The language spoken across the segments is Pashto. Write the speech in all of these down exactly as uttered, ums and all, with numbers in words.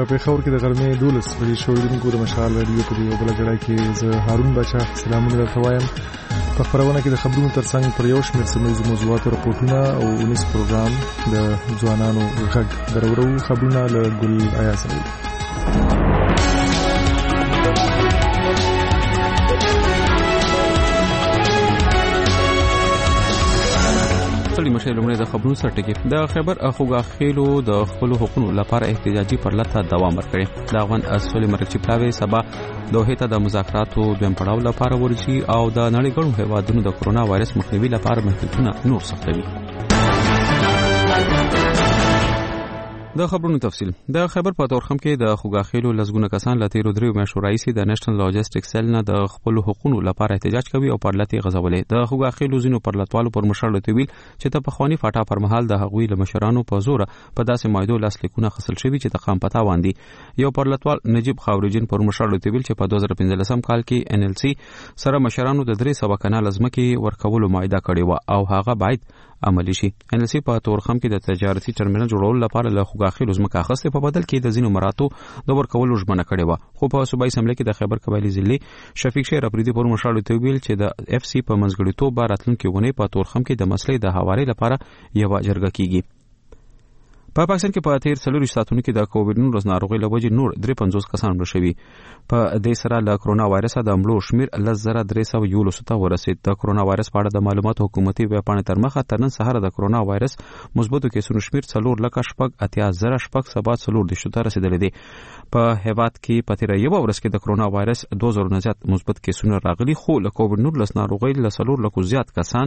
پېښور کې د غرمې دولس بجې شوړونکو د مشال رادیو په یو بل ځای کې زه هارون بچا سلامونه درته وایم. په خبرونه کې د خبرونو ترڅنګ پر یو شمېر سیمه‌ییزو موضوعاتو راپورټونه او اونیز پروګرام د ځوانانو غږ درورو خبرونه له ګل آیا سره. سړي مشه لومړی د خبرونو سرټکی د خبر خوګاخیلو د خپل حقوقو لپاره احتجاجي پرلطه دوام ورکړي. د افغان اصلي مرکزي پلاوی سبا دوه ته د مذاکراتو دویم پړاو لپاره ورشي او د نړۍ ګڼو هیوادونو د کرونا وایرس مخنیوي لپاره محدودیتونه نور سختوي. د خبرونو تفصیل د خبر په تورخم کې د خوګاخیلو لزګونه کسان له تیرو دریو میاشتو راهیسې د نېشنل لاجستیک سیل نه د خپل حقوقو لپاره احتجاج کوي او پرلطې غځولې. د خوګاخیلو ځینو پرلطوالو پر مشر لوي چې ته په خواني فاټا پر مهال د هغوی له مشرانو په زور په داسې مایدو لاس لیکونه خصل شوی چې د قام پتا واندي. یو پرلطوال نجیب خاورجین پر مشر لوي چې په دوه زره پنځلسم کال کې ان ال سی سره مشرانو د درې سوه کنال ځمکې ورکولو معاهده کړې و او هغه باید عملی شي. ان ال سی په تورخم کې د تجارتي ټرمینل جوړولو لپاره له خوګاخیلو ځمکه اخیستې په بدل کې د ځینو مراتو د ورکولو ژمنه کړې و. خو په صوبایي اسمبلی کې د خیبر قبایلی ضلع شفیق شیر افریدي پر مشر لوي چې د اف سی په منځګړیتوب راتلونکي ونې په تورخم کې د مسلې د حوالې لپاره یو جرګه کیږي. په پاکستان کې په تیر څلور ساعتونو کې د کووډ نولس ناروغۍ له وجې نور درې پنځوس کسان مړه شوي. په دې سره له کرونا وایرس د مړو شمیر لس زره درې سوه یولس ته ورسید. د کرونا وایرس په اړه د معلوماتو حکومتي ویبپاڼې تر مخه تر نن سهار د کرونا وایرس مثبتو کیسونو شمیر څلور لکه شپږ اتیا زره شپږ سوه څلور دېرشو ته رسیدلی دی. په هیواد کې په تیره یوه ورځ کې د کرونا وایرس دوه زره نه زیات مثبت کیسونه راغلي، خو له کووډ نولس ناروغۍ له څلور لکو زیات کسان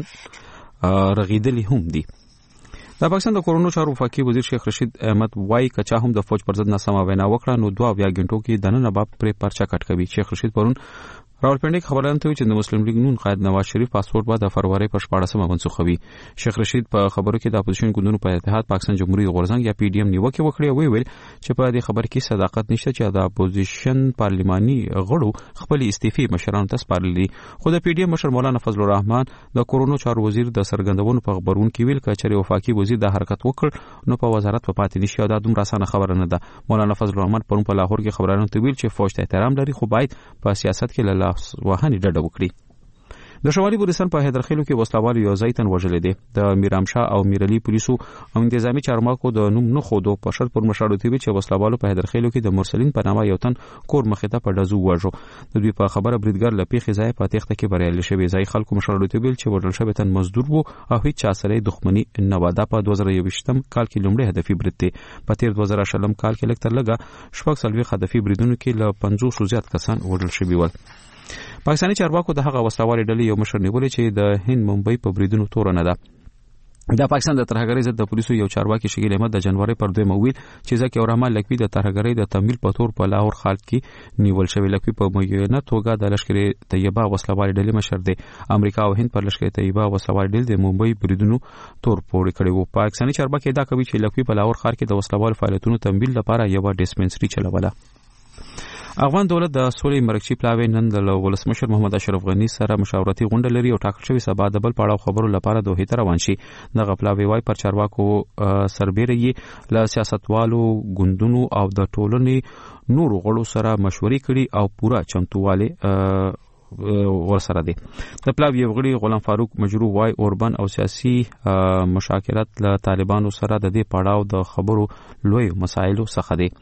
رغېدلي هم دي. د پاکستان د کورونو چارو وفاقي وزیر شیخ رشید احمد وای کچا هم د فوج پر ضد ناسمه وینا وکړه نو دوه اویا غنټو کې د نن باب پر پرچا کټ کوي. شیخ رشید پرون راولپنډي خبرونه ته چې د مسلم لیگ نون قائد نواز شریف پاسپورت بعد د فروری په شپاړسمه منسوخوي. شیخ رشید په خبرو کې د اپوزیشن ګوندونو په اتحاد پاکستان جمهوریت غورځنګ یا پی ډی ایم نیوکه وکړه او ویل چې په دې خبر کې صداقت نشته چې د اپوزیشن پارلماني غړو خپل استعفی مشرانو ته سپارلي. خو د پی ډی ایم مشر مولانا فضل الرحمن د کورونو چارو وزیر د سرګندونو په خبرون کې ویل چې وفاقي وزیر د حرکت وکړ نو په وزارت په پاتې نشي. دا دومره اسانه خبره نه ده. مولانا فضل الرحمن پرون په لاهور کې خبرونه ته ویل چې فوج ته احترام لري خو باید په سیاست کې له لاس وهنې ډډه وکړي. د شمالي بلوچستان په حیدرخیلو کې وسلوال یو ځای تن وژل دي. د میرامشاه او میرعلی پولیسو او انتظامی چارواکو د نوم نه خودو په شرط پر مشاړو دی چې وسلوالو په حیدرخیلو کې د مرسلین په نامه یو تن کور مخې ته په ډزو وژو. د دوی په خبره بریدګر لپیخي ځای په تخته کې بریالي شوی. ځای خلکو مشاړو دی چې وژل شوی تن مزدور وو او هیڅ چا سره دښمنی نه و. دا په دوه زره یوویشتم کال کې لومړی هدفي برید دی. په تیر دوه زره شلم کال کې لکتر لګه شپږ سلوي هدفي بریدونو کې له پنځوس زیات کسان وژل شوي ول. پاکستاني چارواکو د هغه وسلوالې ډلې یو مشر نیولې چې د هند ممبئی په بریدونو تور نه ده. د پاکستان د ترهګرۍ ضد د پولیسو یو چارواکي شکیل احمد د جنوري پر دوه مویل چې ځکه اورحمان لکوي د ترهګرۍ د تمویل په تور په لاهور خال کې نیول شوی. لکوي په مګینه توګه د لشکر طیبه وسلوالې ډلې مشر دی. امریکا او هند پر لشکر طیبه وسلوالې ډلې د ممبئی بریدونو تور پورې کړی وو. پاکستاني چارواکي دا کوي چې لکوي په لاهور خال کې د وسلوال فعالیتونو تمویل لپاره یو ډیسپنسري چلوله. افغان دولت د سولې مرکزي پلاوی نن د ولسمشر محمد اشرف غنی سره مشاورتي غونډه لري او ټاکل شوی سبا د بل پړاو خبرو لپاره دوه ته روان شي. دغه پلاوی وای پر چارواکو سربېره له سیاستوالو ګوندونو او د ټولنې نورو غړو سره مشورې کړي او پوره چمتوواله ورسره دي. د پلاوی یو غړي غلام فاروق مجروح وای اوربن او سیاسي مشاکلات له طالبانو سره د دې پړاو د خبرو لوی مسایلو څخه دي.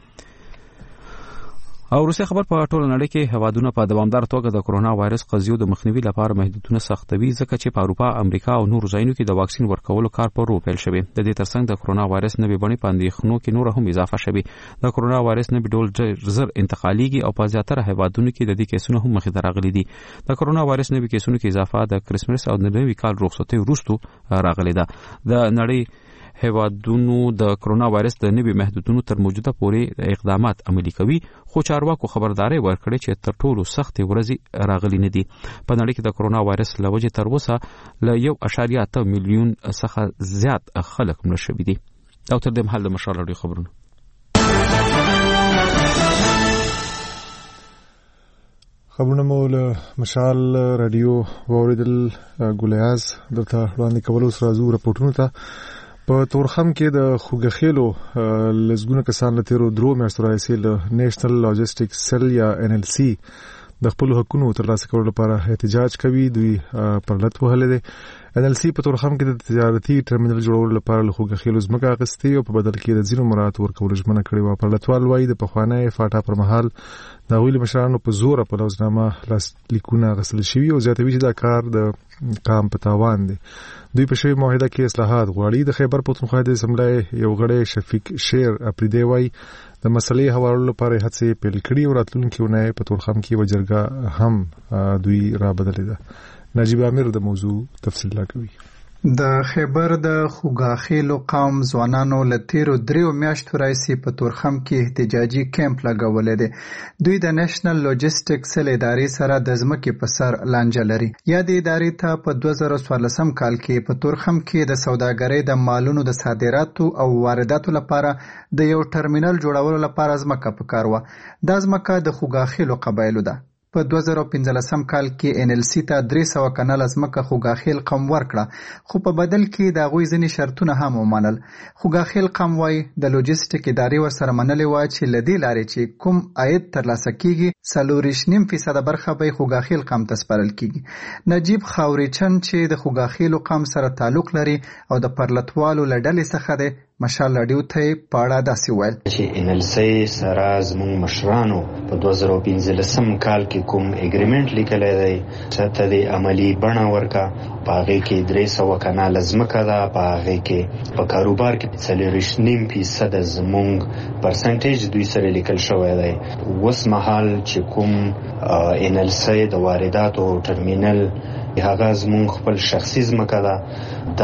او روسي خبر په ټوله نړۍ کې هوادونه په دوامدار توګه د کرونا وایرس قضیو د مخنیوي لپاره محدودیتونه سختوي ځکه چې په اروپا، امریکا او نورو ځایونو کې د واکسین ورکولو کار په رو پیل شوی. د دې ترڅنګ د کرونا وایرس نوې بڼې په اندېښنو کې نور هم اضافه شوی. د کرونا وایرس نوې ډول زر انتقالېږي او په زیاتره هوادونو کې د دې کیسونو هم مخې ته راغلي دي. د کرونا وایرس نوې کیسونو کې اضافه د کرسمس او د نوي کال رخصتۍ وروسته راغلي ده. د نړۍ هیوادونو د کرونا وایرس د نوي محدودونو تر موجوده پورې اقدامات عملي کوي، خو چارواکو خبرداري ورکړي چې تر ټولو سختې ورځې راغلي نه دي. په نړۍ کې د کرونا وایرس له وجې تر اوسه له یو اعشاریه اته میلیون څخه زیات خلک مړه شوي دي. او تر دې مهال د مشال راډیو خبرونه. خبرونه مو له مشال راډیو واوریدل. ګولیاز دلته وړاندې کولو سره زو راپورټونو ته په تورخم کې د خوګخېلو لزګونه کسان له تیرو درو میاشتو راهیسې له نېشنل لاجستیک سیل یا ان ال سي د خپل حقوقو ترلاسه کولو لپاره احتجاج کوي. دوی پرلط وهلې ده. ان ال سي په تورخم کې د تجارتي ټرمینل جوړولو لپاره له خوګخېلو ځمکه اخیستې او په بدل کې د ځینو مراعات ورکولو ژمنه کړې وه. پرلطوال وایي د پخوانۍ فاټا پر مهال د هغوی له مشرانو په زوره په لوزنامه لاسلیکونه اخیستل شوي او زیاتوي چې دا کار د قام په تاوان دی. دوی په شوی معاهده کې اصلاحات غواړي. د خیبر پښتونخوا د اسمبلی یو غړی شفیق شیر اپریدی وایي د مسلې حوالو لپاره هڅې پیل کړي او راتلونکي اونۍ په تورخم کې یوه جرګه هم دوی را بدلې ده. نجیب امیر د موضوع تفصیل راکوي. د خیبر د خوګاخېلو قوم ځوانانو له تیرو دریو میاشتو راهیسې په تورخم کې احتجاجي کیمپ لګولی دی. دوی د نېشنل لاجستیک سیل ادارې سره د ځمکې په سر لانجه لري. یادې ادارې ته په دوه زره څوارلسم کال کې په تورخم کې د سوداګرۍ د مالونو د صادراتو او وارداتو لپاره د یو ټرمینل جوړولو لپاره ځمکه پکار وه. دا ځمکه د خوګاخېلو قبایلو ده. په دوه زره پنځلسم کال کې ان ال سی ته درې سوه کناله ځمکه خوګاخېل قوم ورکړه، خو په بدل کې د هغوی ځینې شرطونه هم ومنل. خوګاخېل قوم وایي د لوجستیک ادارې ورسره منلې وه چې له دې لارې چې کوم عاید ترلاسه کیږي څلورویشت نیم فیصده برخه به یې خوګاخېل قوم ته سپارل کیږي. نجیب خاورچن چې د خوګاخېلو قوم سره تعلق لري او د پرلطوالو له ډلې څخه دی، مشال راډیو ته یې په اړه داسې وویل چې ان ال سی سره زموږ مشرانو په دوه زره پنځلسم کال کې کوم اګریمنټ لیکلی دی چې ته د عملي بڼه ورکه. په هغې کې درې سوه کناله ځمکه ده. په هغې کې په کاروبار کې څلوېښت نیم فیصده زموږ پرسنټیج دوی سره لیکل شوی دی. اوس مهال چې کوم ان ال سی د وارداتو ټرمینل هغه زموږ خپل شخصي ځمکه ده، دا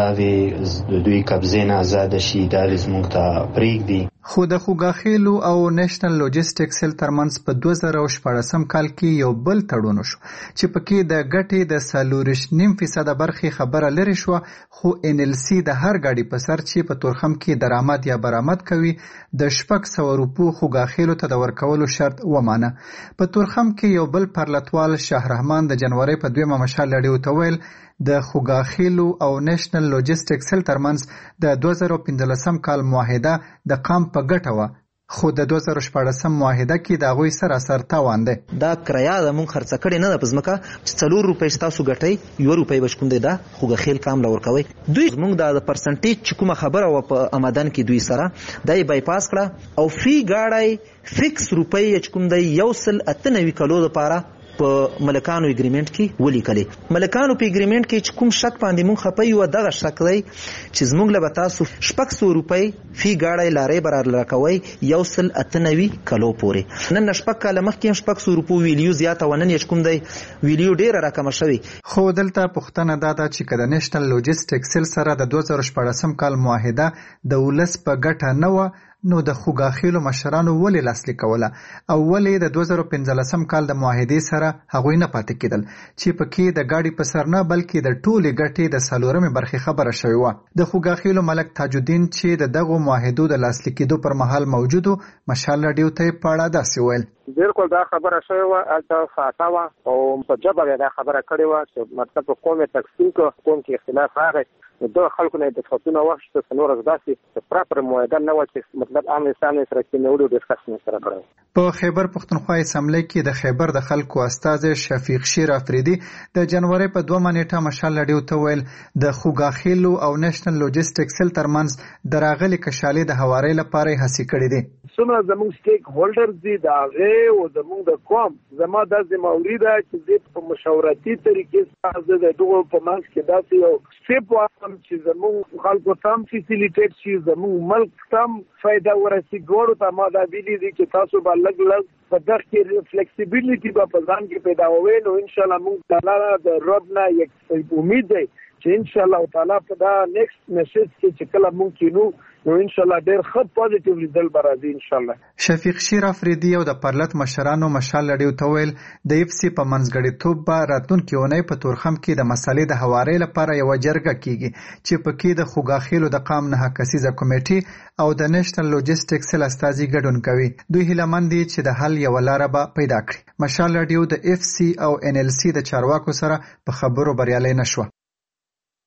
د دوی قبضې نه آزاده شي، دا زموږ ته پرېږدي. خو د خوګاخېلو او نېشنل لاجستیک سیل ترمنځ په دوه زره شپاړسم کال کې یو بل تړون وشو چې پکې د ګټې د څلوېښت نیم فیصده برخې خبره لرې شوه، خو ان ال سی د هر ګاډي په سر چې په تورخم کې درآمد یا برآمد کوي د شپږ سوه روپو خوګاخېلو ته د ورکولو شرط ومانه. په تورخم کې یو بل پرلطوال شهرحمان د جنورۍ په دویمه مشال راډیو ته ویل د خوګاخېلو او نېشنل لاجستیک سیل ترمنځ د دوه زره پنځلسم کال معاهده د قام په ګټه وه، خو د دوه زره شپاړسم معاهده کې د هغوی سراسر تاوان دی. دا کرایه د مونږ خرڅه کړې نه ده په ځمکه چې څلور روپۍ ستاسو ګټئ، یوه روپۍ به شکوم دی دا خوګاخېل قام له ورکوئ. دوی زمونږ د پرسنټیج چې کومه خبره وه په آمدن کې دوی سره دا یې بایپاس کړه او فی ګاډی فکس روپۍ چې کوم دی یو سل اته نوي کلو دپاره په ملکانو اګریمنټ کې ولیکلې. ملکانو په اګریمنټ کې چې کوم شک باندې مونږ خپه یو دغه شک دی چې زموږ له به تاسو شپږ سوه روپۍ فی ګاډی لارۍ به راراکوئ یو سل اته نوي کلو پورې. نن نه شپږ کاله مخکې هم شپږ سوه روپو ویلیو زیاته وه، نن یې چې کوم دی ویلیو ډېره راکمه شوې. خو دلته پوښتنه دا ده چې که د نېشنل لاجستیک سیل سره د دوه زره شپاړسم کال معاهده د ولس په ګټه نه وه، نو د خوګاخېلو مشرانو ولې لاسلیک کوله او ولې د دوه زره پنځلسم کال د معاهدې سره هغوی نه پاتې کېدل چې پکې د ګاډي په سر نه بلکې د ټولې ګټې د څلورمې برخې خبره شوې وه. د خوګاخېلو ملک تاج الدین چې د دغو معاهدو د لاسلیکېدو پر مهال موجود و، مشال راډیو ته یې په اړه داسې ویل بالکل دا خبره شوې وه، هلته فاټا وه او په ژبه یې دا خبره کړې وه چې مطلب په قوم یې تقسیم کړه، قوم کې اختلاف راغی، نو دغه خلکو نه یې دسخطونه واخیستل چې نوره داسې پراپر معاهده نه وه چې مطلب عام انسان یې سره کېنولي او ډسکس یې سره کړی. په خیبر پښتونخوا اسمبلی کې د خیبر د خلکو استازی شفیق شیر افریدي د جنورۍ په دومه نیټه مشال راډیو ته ویل د خوګاخېلو او نېشنل لاجستیک سیل ترمنځ د راغلې کشالې د هوارۍ لپاره یې هڅې کړې دي. څومره زموږ سټیک هولډرز دي د هغې او زموږ د قوم زما دا ذمهوري ده چې زه په مشاورتي طریقې سره زه د دغو په منځ کې داسې یو سټیپ واخلم چې زموږ خلکو ته هم فیسیلیټیټ شي، زموږ ملک ته هم فایده ورسي. ګوړو ته ما دا ویلي دي چې تاسو به لږ لږ په دغه کې فلیکسیبیلیټي به په ځان کې پیدا کوئ، نو انشاءالله موږ تعالی د رب نه یک امید دی چې انشاءالله تعالی په دا نیکسټ میسج کې چې کله موږ کینو نو انشاءالله ډېر ښه پوزیټیو ریزلټ به راځي انشاءالله. شفیق شیر افریدي او د پرلط مشرانو مشال راډیو ته ویل د اف سی په منځګړیتوب به راتلونکې اونۍ په تورخم کې د مسالې د هوارۍ لپاره یوه جرګه کیږي چې پکې د خوګاخېلو د قام نهه کسیزه کمیټې او د نېشنل لاجستیک سیل استازي ګډون کوي. دوی هیلهمند دي چې د حل یوه لاره به پیدا کړي. مشال راډیو د اف سی او ان ال سی د چارواکو سره په خبرو بریالۍ نه شوه.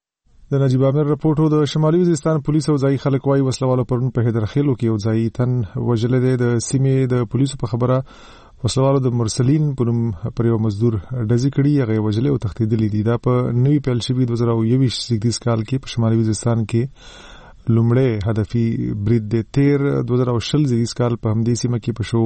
د نجیب امیر راپورټو د شمالي وزیرستان پولیس او ځایي خلک وايي وسلوالو پرون په هدرخیلو کې یو ځایي تن وژلی دی. د سیمې د پولیسو په خبره وسلوالو د مرسلین په نوم پر یو مزدور ډزې کړي، هغه یې وژلی او تښتېدلی دي. دا په نوي پیل شوي دوه زره یوویشت زیږدیز کال کې په شمالي وزیرستان کې لومړی هدفي برید دی. تیر دوه زره شل زیږدیز کال په همدې سیمه کې په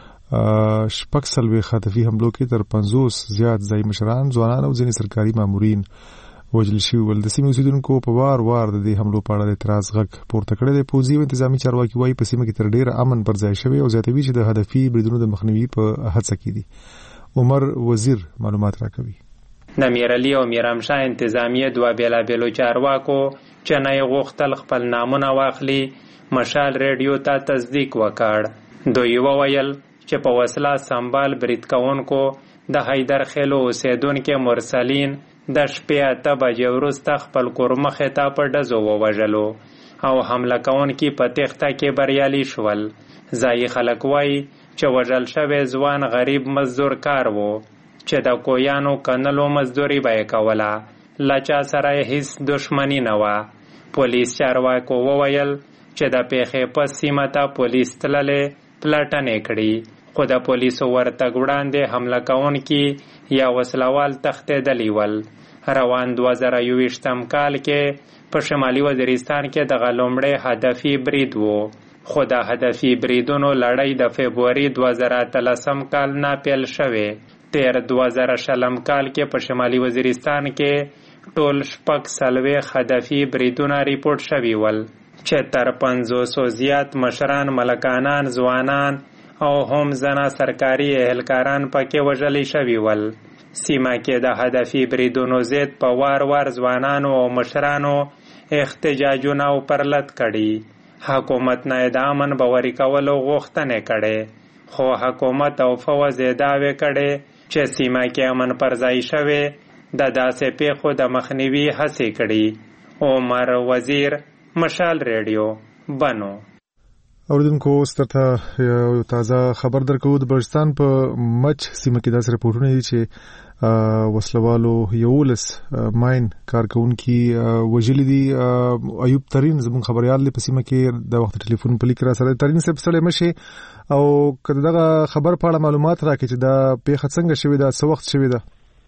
شو شپږ څلوېښت هدفي حملو کې تر پنځوس زیات ځایي مشران، ځوانان او ځینې سرکاري مامورین وژل شوي ول. د سیمې اوسېدونکو په وار وار د دې حملو په اړه د اعتراض غږ پورته کړی دی. پوځي او انتظامي چارواکي وایي په سیمه کې تر ډېره امن پر ځای شوی او زیاتوي چې د هدفي بریدونو د مخنیوي په هڅه کې دي. عمر وزیر معلومات راکوي. د میرعلي او میرامشاه انتظامیه دوه بېلابېلو چارواکو چې نه یې غوښتل خپل نامونه واخلي مشال ریډیو ته تصدیق وکړ. دوی وویل چې په وسله سمبال برید کوونکو د حیدرخیلو اوسېدونکي مرسلین د شپې اته بجې وروسته خپل کور مخې ته په ډزو ووژلو او حمله کوونکي په تېښته کې بریالي شول. ځایي خلک وایي چې وژل شوی ځوان غریب مزدور کار و چې د کویانو کنلو مزدوري به یې کوله، له چا سره یې هیڅ دښمني نه وه. پولیس چارواکو وویل چې د پیښې په سیمه ته پولیس تللې پلټنې کړي، خو د پولیسو ورتګ وړاندې حمله کوونکي یا وسلوال تښتېدلي ول. روان دوه زره یوویشتم کال کې په شمالي وزیرستان کې دغه لومړی هدفي برید و، خو د هدفي بریدونو لړۍ د فبروري دوه زره اتلسم کال نه پیل شوې. تیر دوه زره شلم کال کې په شمالي وزیرستان کې ټول شپږ څلوېښت هدفي بریدونه ریپورټ شوي ول چې تر پنځوسو زیات مشران، ملکانان، ځوانان او هم زنه سرکاري اهلکاران پکې وژلي شوي ول. سیمه کې د هدفي بریدونو ضد په وار وار ځوانانو او مشرانو احتجاجونه او پرلت کړي. حکومت نه د امن باوري کولو غوښتنې کړي، خو حکومت او فوز یې دعوې کړي چې سیمه کې امن پر ځای شوی د داسې پیښو د مخنیوي هڅې کړي. عمر وزیر، مشال ریډیو، بنو. اوریدونکو سترته یو تازه خبر درکو. د بلوچستان په مچ سیمه کې داسې رپورټونه دي چې وسلوالو یولس ماین کارکونکي وژلي دي. ایوب ترین زموږ خبريال دی په سیمه کې د وخت ټلیفون په لیک را سره. ترین صاحب سره مشي او کله دغه خبر په اړه معلومات راکړي چې دا پیښه څنګه شوې ده، څه وخت شوې ده؟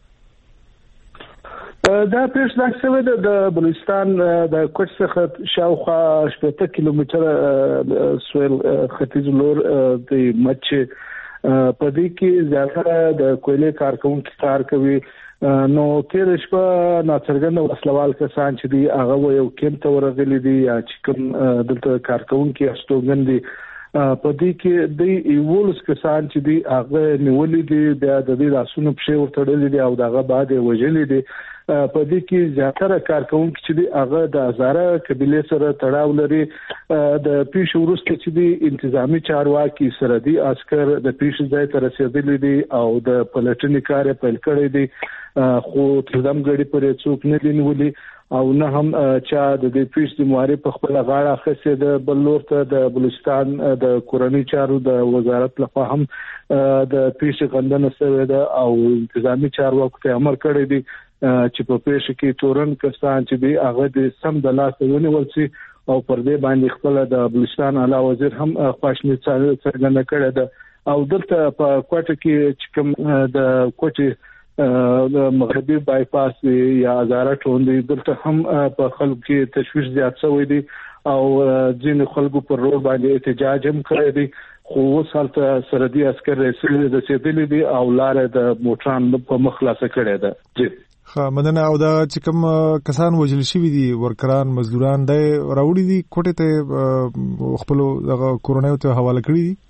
دا پیښه دا شوې ده د بلوچستان د کوټ څخه شاوخوا شپږ کیلومتره سویل ختیځ لور د مچ په دې کې زیاتره د کویلې کارکونکو کار کوي. نو تیر شپه ناڅرګند وسلوال کسان چې دی هغه یو کیمپ ته ورغلي دي یا چې کوم دلته کارکونکو استوګن دي په دې کې د یولس کسان چې دی هغه نیولې دي، بیا د دې لاسونو په شی ورتړلې دي او دغه بعد وژلې دي. په دې کې زیاتره کارکونکو چې دی هغه د هزاره قبیله سره تړاو لري. د پیښې وروسته چې دی انتظامی چارواکي سره دی عسكر د پیښې ځای ته رسیدلي دي او د پلټنې کار پیل کړی دی، خو تردم غړي پرې څوک نه دی نیولي او نه هم چا د دې پیښې د مواري په خپل غاړه اخیسته. د بلور ته د بلوچستان د کورنۍ چارو د وزارت لخوا هم د پیښې غندنه شوې ده او انتظامی چارواکو ته امر کړی دی چې په پیښه کې تورن کسان چې دی هغه د سم د لاس ونیول شي او پر دې باندې خپل د بلوچستان اعلی وزیر هم خواشنی څرګنده کړې ده. او دلته په کوټه کې چې کوم د کوټه د مغربي بایپاس یا هزاره ټوندې دلته هم په خلکو کې تشویش زیات شوی دی او ځینې خلکو پر روډ باندې احتجاج هم کړی دی، خو اوس هلته سرحدي عسکر رسېدلي دي او لارې د موټران په مخ خلاصه کړې ده. جی ها مدنه. او دا چې کوم کسان وژل شوي دي ورکران مزدوران دی راوړي دي کوټې ته خپل دغه کورنۍ ته حواله کړي دي؟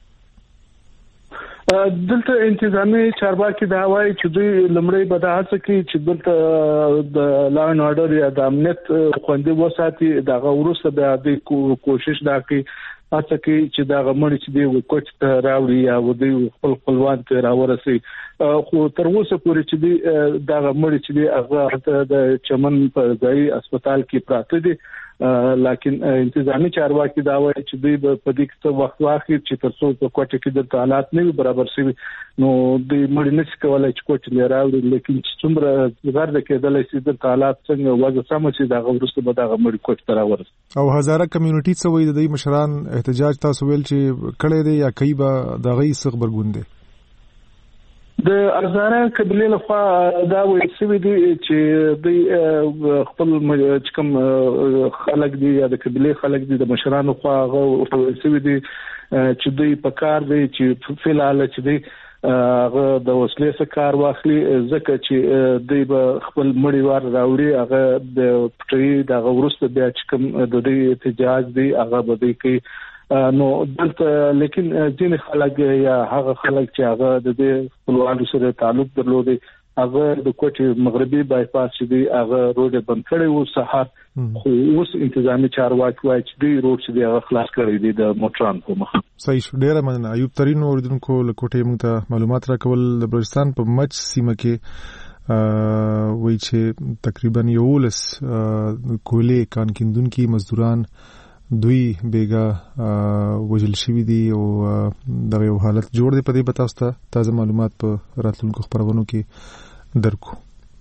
دلته انتظامی چارواکي دا وایي چې دوی لمړی به دا هڅه کوي چې دلته د لا ان اورډر یا د امنیت خوندي وساتي. دغه وروسته بیا د کوشش دا کوي هڅه کوي چې دا غمړي چې دی کوټ ته راوړي یا ودی خپل خپلوان ته راورسي. خو تر اوسه پورې چې دی دا غمړي چې دی هغه د چمن په ځای هسپتال کې پراته دي لکن انتظامی چارواکي دا وایي چې دوی په دې کې وخت واخلي چې تر څو په کوټه کې د حالات نه برابر شي نو دوی مړ نه شي کولای چې کوټه لري راوړي لیکن څومره غرض کېدل چې د حالات څنګه وځي سم چې دا غوړسته به دا مړ کوټه تر ورس او هزاره کمیونټي څه وایي د دې مشران احتجاج تاسو ویل چې کړي دي یا کوي به د غي څخه برګون دي د ارزانه قبيله لخوا دا وایي چې دوی چې دوی خپل کوم خلک دي یا د قبيله خلک دي د مشرانو خوا غو چې دوی چې دوی په کار دي چې فعال چې دوی هغه د وسلې څخه کار واخلي ځکه چې دوی به خپل مړی وار راوړي هغه د پټي د غورسته بیا چې کوم د دې احتجاج دی هغه به دوی کوي نو دلته لیکن ځینې خلک یا هغه خلک چې هغه د دې خپلوانو سره تعلق درلودي هغه د کوټې مغربي بایپاس چې دی هغه روډ بند کړی و سهار خو اوس انتظامی چارواکي وايي چې دی روډ چې دی هغه خلاص کړی دی د موټران په مخ. صحیح شو. ډیره مننه ایوب ترين اوریدونکو له کوټې موږ ته معلومات راکول. د بلوچستان په مچ سیمه کې وایي چې تقریبا یولس کولې کان کیندونکو مزدوران دوی بیګا وجل شوی دي او دغه یو حالت جوړ دی په دې بتاسته تازه معلومات په راتلونکو خبرونو کې درکو.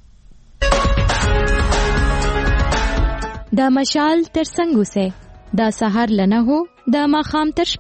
دا مشال تر څنګه سه دا سحر لنه هو دا ماخام تر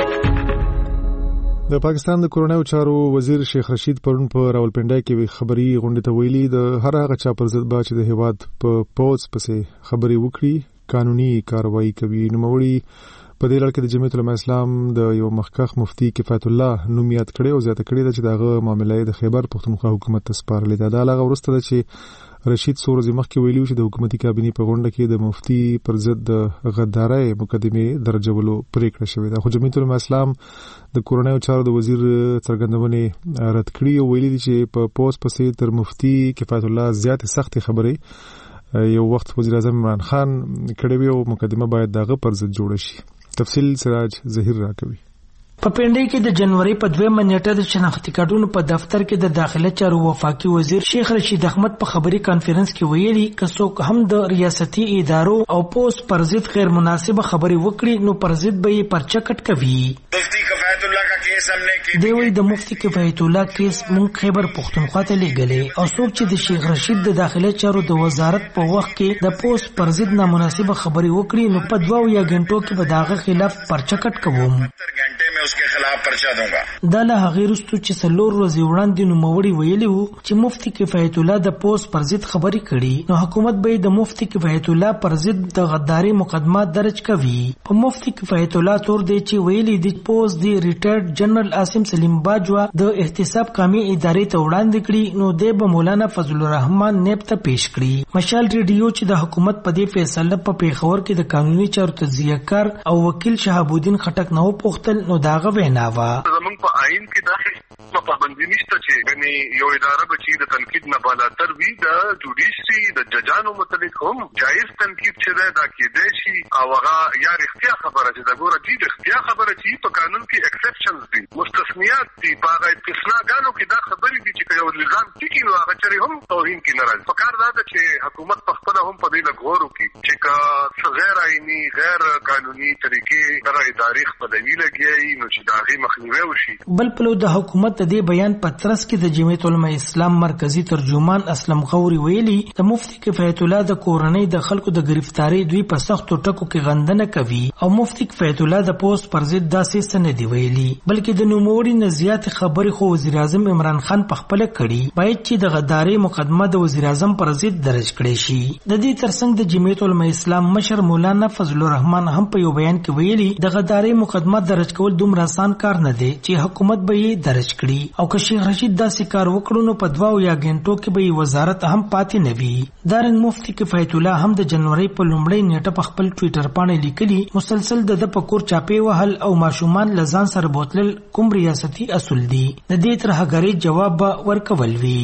شپګو. د پاکستان د کورونایي چارو وزیر شیخ رشید پرون په راولپنډای کې خبري غونډه ته ویلي د هر هغه چا پر ضد باچ د هیواد په پوز پسې خبري وکړي قانوني کاروایی کوي. نوموړي په دې لړ کې د جمعیت العلماء اسلام د یو مخکخ مفتی کفایت الله نوم یاد کړي او زیاته کړي چې دغه معاملې د خیبر پختونخوا حکومت ته سپارلې ده. دا لغه ورسته ده چې رشید سورزي مخکې ویلي چې د حکومتي کابینې په غونډه کې د مفتی پر ضد د غدارۍ مقدمه درجولو پریکړه شوې ده. خو جمعیت العلماء اسلام د کورونایي چارو د وزیر څرګندونه رد کړې او ویلي چې په پوسټ پسې تر مفتی کفایت الله زیات سخت خبرې یو وخت وزیر اعظم عمران خان کړي وي او مقدمه باید دغه پر ضد جوړ شي. تفصیل سراج ظهیر راکوي. په پنډۍ کې د جنوري په دویمه نیټه د شناختی کارتونو په دفتر کې د داخله چارو وفاقي وزیر شیخ رشید احمد په خبري کانفرنس کې ویلي که څوک هم د ریاستي ادارو او پوسټ پر ضد غیر مناسبه خبري وکړي نو پر ضد به یې پرچه کټ کوي. مفتی کفایت الله کا کیس همنے کې دی وی د مفتی کفایت الله کیس مونږ خیبر پختونخوا ته لېږلې او څوک چې د شیخ رشید د داخله چارو د وزارت په وخت کې د پوسټ پر ضد نامناسبه خبري وکړي نو په دوه یا غنټو کې به داغه خلاف پرچه کټ کوم. उसके खिलाफ पर्चा दूंगा. دا له هغه وروسته چې څلور ورځې وړاندې نوموړي ویلي وو چې مفتی کفایت الله د پوسټ پر ضد خبري کړي نو حکومت به د مفتی کفایت الله پر ضد د غداري مقدمات درج کوي. په مفتی کفایت الله تور دی چې ویلي د پوسټ دی ریټایرډ جنرال عاصم سلیم باجوا د احتساب قومي ادارې ته وړاندې کړي نو د به مولانا فضل الرحمن نیب ته پیش کړي. مشال ریډیو چې د حکومت په دې فیصله په پیښور کې د قانوني چارو تجزیه کار او وکیل شهاب الدین خټک نو پوښتل نو داغه وینا وا زمونږ په آئین کې داخل پابندی نشته چې غني یو اداره بچی د تنقید نه بالاتر وي د جوډیشري د ججانو متعلق هم جایز تنقید چې ده دا کېدای شي او هغه یا اختیار خبره چې دا ګوره چې د اختیار خبره چې په قانون کې ایکسپشنز دي مستثنیات دي په هغه استثناګانو کې دا خبرې دي چې یو نظام ټکی نو هغه چری هم توهین کې نه راځي. پکار دا ده چې حکومت په خپل هم په دې لګورو کې چې کا غیر آئینی غیر قانوني طریقې در ادارې خپلوي لګي نو چې دا غي مخنیوي وشي. بل پلو د حکومت د بیان پترس کې د جمعیت العلماء اسلام مرکزی ترجمان اسلم غوري ویلي د مفتی کفایت الله د کورنۍ د خلکو د گرفتاری دوی په سختو ټکو کې غندنه کوي او مفتی کفایت الله د پوسټ پر ضد داسې سند دی ویلي بلکې د نوموړي نزيات خبرې خو وزیر اعظم عمران خان په خپل کړي باید چې د غداري مقدمه د وزیر اعظم پر ضد درج کړي شي. د دې ترڅنګ د جمعیت العلماء اسلام مشر مولانا فضل الرحمن هم په یو بیان کې ویلي د غداري مقدمه درج کول دومره آسان کار نه دی چې حکومت به یې درج کړي او که شیخ رشید داسې کار وکړو نو په دواو یا غنټو کې به وزارت هم پاتې نه وي. دارنګ مفتی کفایت الله هم د جنوري په لومړۍ نیټه په خپل ټوئیټر باندې لیکلي مسلسل د د پکور چاپې وهل او ماشومان لزان سره بوتل کوم ریاستي اصول دي د دې تر هغه جواب ورکول وی.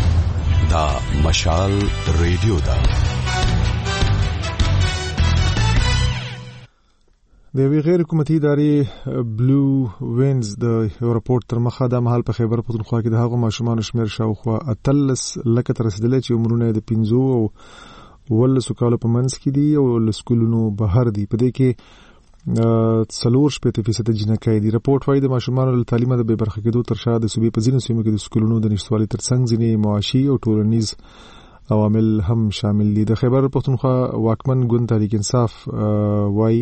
دا مشال ریډیو دا د وی غیر حکومتي ادارې بلو وینز د یو راپورټ تر مخه د مهال په خیبر پختونخوا کې د هغو ماشومان شمیر شاوخوا اتلس لکه تر رسیدلې چې عمرونه د پنځو او ول سکالو په منځ کې دي او له سکولونو بهر دي. په دې کې څلور شپږ فیصد جنکۍ دي. رپورټ وايي د ماشومانو له تعلیم د بې برخه کېدو تر شا د صوبې په ځینو سیمو کې د سکولونو د نشټوالي ترڅنګ ځینې معاشي او ټولنیز عوامل هم شامل دي. د خیبر پښتونخوا واکمن ګوند تحریک انصاف وايي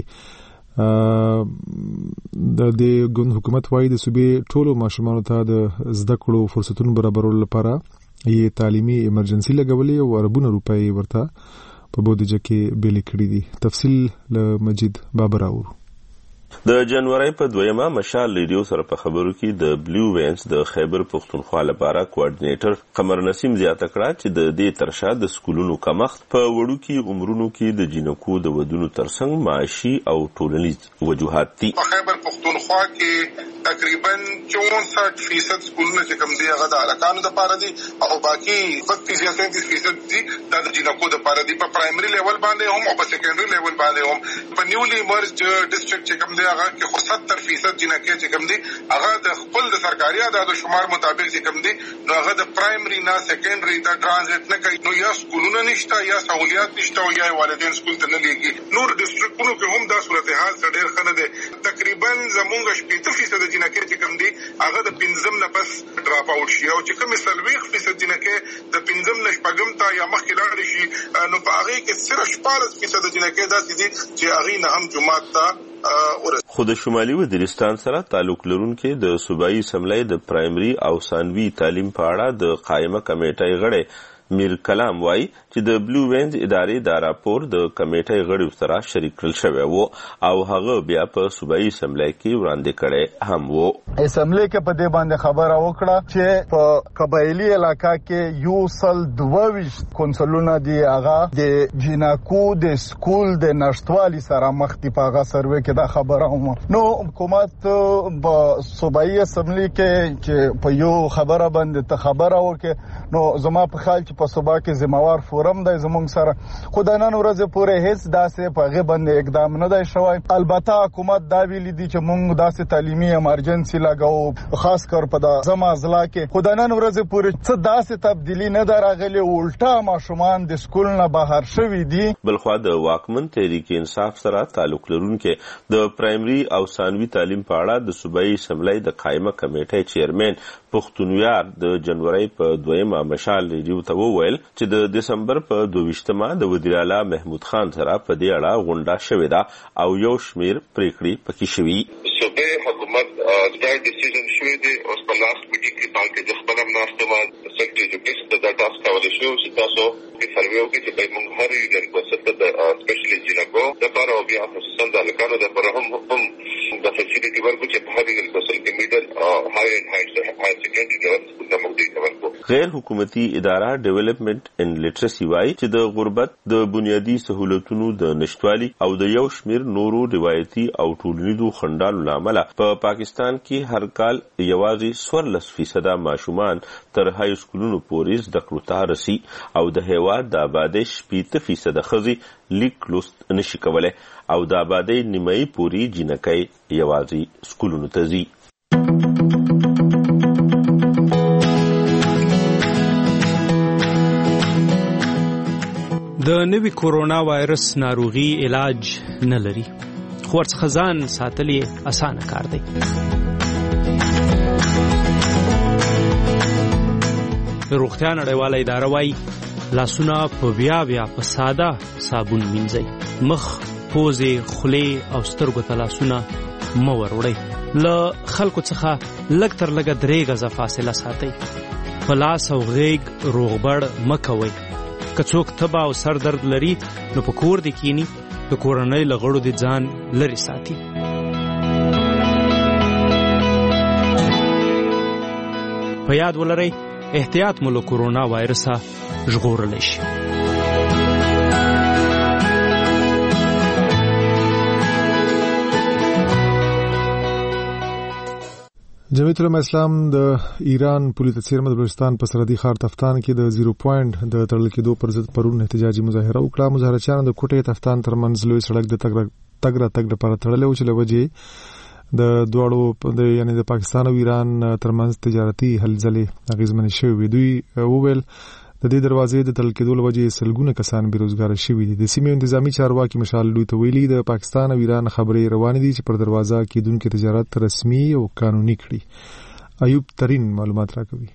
د دې ګوند حکومت وايي د صوبې ټولو ماشومانو ته د زده کړو فرصتونو برابرولو لپاره یې تعلیمي ایمرجنسي لګولې او اربونه روپۍ ورته په بودیجه کې بیل کړی دي. تفصیل له مجید بابر راوړو. د جنوري په دویمه مشال ریډیو سره په خبرو کې د بلیو وینز د خیبر پښتونخوا لپاره کوارډینیټر قمر نسیم زیاته کړه چې د دې ترشا د سکولونو کمښت په وړو کې عمرونو کې د جنکو د ودونو ترڅنګ معاشي او ټولنیز وجوهات دي. په خیبر پښتونخوا کې تقریبا چونسठ فیصد سکولونه چې کوم دي هغه د الکانو لپاره دي او باقي بتیس یا سینتیس فیصد دي د جنکو لپاره دي. په پرایمري لیول باندې هم او په سیکنډري لیول باندې هم. په نیولی مرج ډیسټریکټ چې کوم دی هغه کې خو ستر فیصد جنکې چې کوم دي هغه د خپل د سرکاري اعداد شمار مطابق چې کوم دي نو هغه د پرایمري نه سیکنډري ته ترانزیت نه کوي. نو یا سکولونه نشته یا سہولیات نشته او یا والدین سکول ته نه لېږي. نور ډیسټریکټونو کې هم دا صورتحال څه ډېر ښه نه دی. تقریبا زمونږ شپږ فیصد جنکې چې کوم دي هغه د پنځم نه بس ډراپ آوټ شي او چې کوم څلوېښت فیصد جنکې د پنځم نه شپږم ته یا مخکې لاړې شي نو په هغې کې صرف شپاړس فیصد جنکې داسې دي چې هغې نه هم جومات ته خو د شمالي وزیرستان سره تعلق لرونکي د صوبایي اسمبلی د پرایمري او ثانوي تعلیم په اړه د قائمه کمیټې غړی میر کلام وایي چې د بلو وینز ادارې دا راپور د کمیټې غړو سره شریک کړل شوی وو او هغه بیا په صوبایي اسمبلی کې وړاندې کړي هم وو. اسمبلی کې په دې باندې خبره وکړه چې په قبایلی علاقہ کې یو سل دوه کونسلونه دي هغه د جنکو د سکول د نشټوالي سره مخ دي. په هغه سروې کې دا خبره هم نو حکومت په صوبایي اسمبلی کې چې په یو خبره باندې ته خبره وکړي نو زما په خیال په صوبا کې ذمہوار فورم دی زموږ سره خو د نن ورځې پورې هیڅ داسې په هغې باندې اقدام نه دی شوی. البته حکومت دا ویلي دي چې موږ داسې تعلیمي ایمرجنسي لګوو خاص کر په دغه اضلاع کې خو د نن ورځې پورې څه داسې تبدیلي نه ده راغلې. الټا ماشومان د سکول نه بهر شوي دي. بلخوا د واکمن تحریک انصاف سره تعلق لرونکي د پرایمري او ثانوي تعلیم په اړه د صوبایي اسمبلی د قائمه کمیټې چیرمن پښتونیار د جنوري په دویمه مشال ریډیو ته وویل چې د دسمبر په دویشتمه د وزیر اعلی محمود خان سره په دې اړه غونډه شوې ده او یو شمیر پریکړې پکې شوي. صوبې حکومت دا ډیسیژن شوی دی اوس په لاست میټینګ کې باندې د خپل مناسبه سیکریټری ایجوکیشن د ډاټا کولای شو چې تاسو په سروې کې چې موږ هر یو د ریکوست د سپیشلی جنکو د لپاره او بیا خصوصا د الکانو د لپاره هم هم د فیسیلیټي ورکو چې په هر یو ریکوست کې میډل او های اینڈ های سیکنډري لیول د موږ ورکو. غیر حکومتي اداره ډیولپمنٹ ان لیټرسي وايي چې د غربت د بنیادی سہولتونو د نشټوالي او د یو شمیر نورو روایتي او ټولنیزو خنډانو لامل په پا پاکستان کې هر کال یوازې څوارلس فیصد ماشومان تر های سکولونو پورې زده کړو ته رسي او د هیواد د آبادۍ شپږ فیصد ښځې لیک لوست نشي کولای او د آبادۍ نیمایي پورې جنکۍ یوازې سکولونو ته ځي. د نوي کورونا وایرس ناروغي علاج نه لري خو ورڅخه ځان ساتل یې اسانه کار دی. د روغتیا نړیواله اداره وایي لاسونه په بیا بیا په ساده صابون مینځئ. مخ، پوزې، خولې او سترګو ته لاسونه مه وروړئ. له خلکو څخه لږ تر لږه درې غزه فاصله ساتئ. په لاس او غیږ روغبړ مه کوئ. که څوک تبه او سر درد لري نو په کور دې کینی د کورنۍ له غړو دې ځان لرې ساتي. په یاد ولرئ احتیاط مو له کورونا وایرسه ژغورلی شي. جمعیت العلماء اسلام د ایران پولیس څیرمه د بلوچستان په سرحدي ښار تفتان کې د زیرو پوینټ د تړل کېدو پر ضد پرون احتجاجي مظاهره وکړه. مظاهرچیانو د کوټې تفتان ترمنځ لوی سړک د تګ را تګ لپاره تړلی و چې له وجې د دواړو د یعنې د پاکستان او ایران ترمنځ تجارتي هلې ځلې اغېزمنې شوې وې. دوی وویل د د دې دروازې د تړل کېدو له وجې سلګونه کسان بیروزګار شوي دي. د سیمې انتظامی چارواکي مشال لوی ته ویلي د پاکستان او ایران خبرې روانې دي چې پر دروازه کېدونکي تجارت رسمي او قانوني کړي. ایوب ترين معلومات راکوي.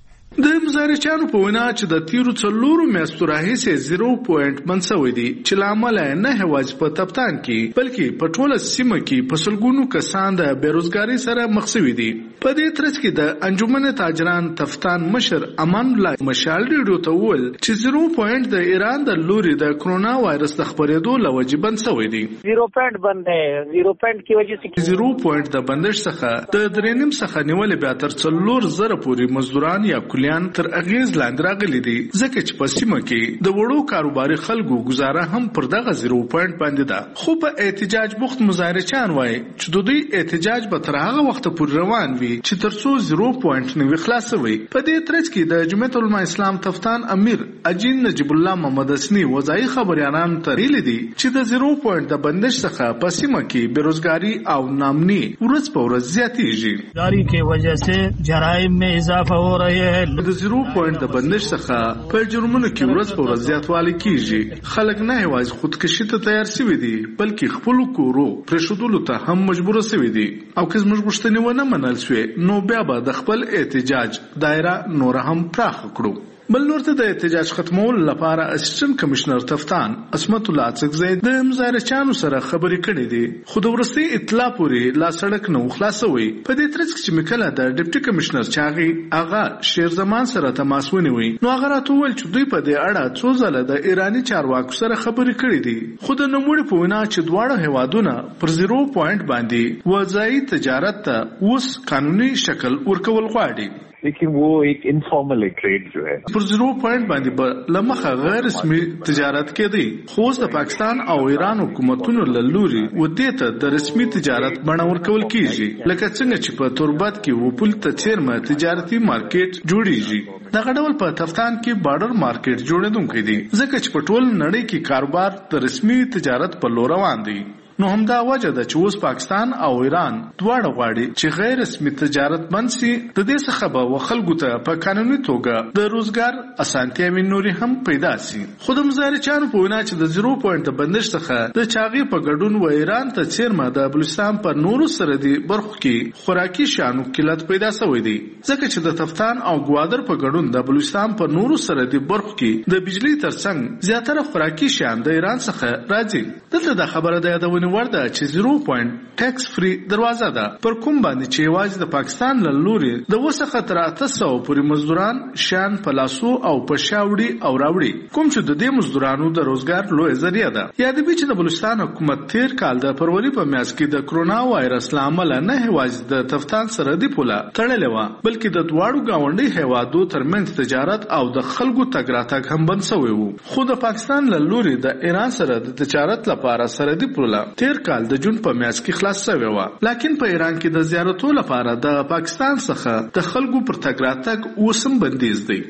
د مزارچانو په وینا چې د تیرو څلورو میاشتو راهیسې زیرو پوینټ منسوي دي چې له امله نه هیواد په تپتان کې بلکې په ټوله سیمه کې په سلګونو کسان د بیروزګاری سره مخ شوي دي. په دې ترڅ کې د انجمن تاجران تفتان مشر امان الله مشال ریډیو ته وویل چې زیرو پوینټ د ایران د لوري د کرونا وایرس د خپرېدو له وجې بند شوی دی. زیرو پوینټ بند دی. زیرو پوینټ کی وجې څخه زیرو پوینټ د بندش څخه د درېنیم څخه نیولې بیا تر څلور زره پورې مزدوران یا کلیان تر اغیز لاندې راغلي دي ځکه چې په سیمه کې د وړو کاروباري خلکو گزاره هم پر دغه زیرو پوینټ باندې ده. خو په احتجاج بوخت مظاهرچیان وایي چې د دوی احتجاج به تر هغه وخت پورې روان وي چې تر څو زیرو پوینټ نه وي خلاص وي. په دې ترڅ کې د جمعیت العلماء اسلام تفتان امیر اجین نجیب الله محمد اسنی وضعي خبريالان ته ویلي دي چې د زیرو پوینټ د بندش څخه په سیمه کې بیروزګاری او نامني ورځ په ورځ زیاتېږي. جاری کی وجہ سے جرائم میں اضافہ ہو رہے ہیں. د زیرو پوینټ د بندش څخه په جرمونو کې ورځ په ورځ زیاتوالی کیږي. خلک نه یوازې خودکشي ته تیار شوي دي بلکې خپل کورو پرېښودلو ته هم مجبور شوي دي. او که زموږ غوښتنې ونه منل شوې نو بیا به د خپل احتجاج دایره نور هم پراخ کړو. بل نور ته د احتجاج ختمولو لپاره اسسټنټ کمشنر تفتان اسمت الله څکزی د مظاهرچیانو سره خبرې کړې دي خو د ورستي اطلاع پورې لا سړک نه خلاصوي. په دې ترڅ کې چې مکله د ډیپټي کمشنر چاغي اغا شیر زمان سره تماس ونیوي نو هغه راته ویل چې دوی په دې اړه څو ځله د ایرانی چارواکو سره خبرې کړې دي خو د نوموړي په وینا چې دواړه هیوادونه پر زیرو پوینټ باندې وځای تجارت ته اوس قانوني شکل ورکول غواړي. لیکن وہ ایک انفارمل ٹریڈ جو ہے پر زیرو پوینٹ باندې به لمخه غیر رسمي تجارت کېدی خو د پاکستان او ایران حکومتونو له لوري ودې ته د رسمي تجارت بڼه ورکول کیږي لکه څنګه چې په توربات کې وپول ته چیرمه تجارتي مارکیټ جوړیږي. دغه ډول په تفتان کې بارډر مارکیټ جوړېدونکی دی ځکه چې په ټول نړۍ کې کاروبار د رسمي تجارت په لور روان دی. نو همدا وجه ده چې اوس پاکستان او ایران دواړه غواړي چې غیر رسمي تجارت بند شي. د دې څخه به خلکو ته په قانوني توګه د روزګار اسانتیاوې نورې هم پیدا شي. خو د مظاهرچیانو په وینا چې د زیرو پوینټ د بندش څخه د چاغي په ګډون و ایران ته چیرمه د بلوچستان پر نورو سرحدي برخو کې خوراکي شیانو قلت پیدا شوی دی ځکه چې د تفتان او ګوادر په ګډون د بلوچستان پر نورو سرحدي برخو کې د بجلی ترڅنګ زیاتره خوراکي شیان د ایران څخه راځي. دلته د خبره د یادونې ورده چې زیرو پوینټ ټیکس فری دروازه ده پر کوم باندې چې یوازې د پاکستان له لوري د وسخه تر اته سوه پورې مزدوران شیان په لاسو او په شاوړي او راوړي کوم چې د دې مزدورانو د روزګار لوی ذریعہ ده. یادوي چې د بلوچستان حکومت تیر کال د فروری په میاشت کې د کرونا وایرس له امله نه یوازې د تفتان سرحدي پوله تړلې وه بلکې د دواړو ګاونډي هیوادو ترمنځ تجارت او د خلکو تګ راتګ هم بند شوی و. خو د پاکستان له لوري د ایران سره د تجارت لپاره سرحدي پوله تیر کال د جون په میاشت کې خلاص شوی و لکن په ایران کې د زیارتو لپاره د پاکستان څخه د خلکو پر تګ راتګ اوسم بندیز دی.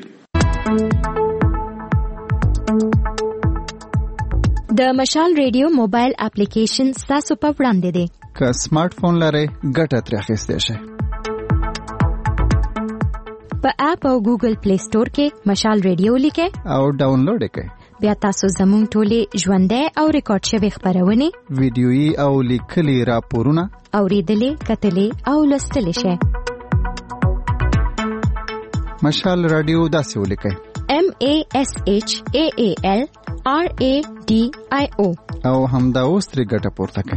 د مشال ریډیو موبایل اپلیکیشن ستاسو په وړاندې دی. که سمارټ فون لرئ ګټه ترې اخیستی شئ. په اپ او ګوګل پلی سٹور کې مشال ریډیو لیکئ او ډاونلوډ یې کړئ. بیا تاسو زموږ ټولې ژوندۍ او ریکارډ شوي خپرونې ویډیويي او لیکلي راپورونه اورېدلې کتلې او لوستلی شئ. مشال رادیو داسې ولیکئ M A S H A A L R A D I O او همدا اوس ترې ګټه پورته کړئ.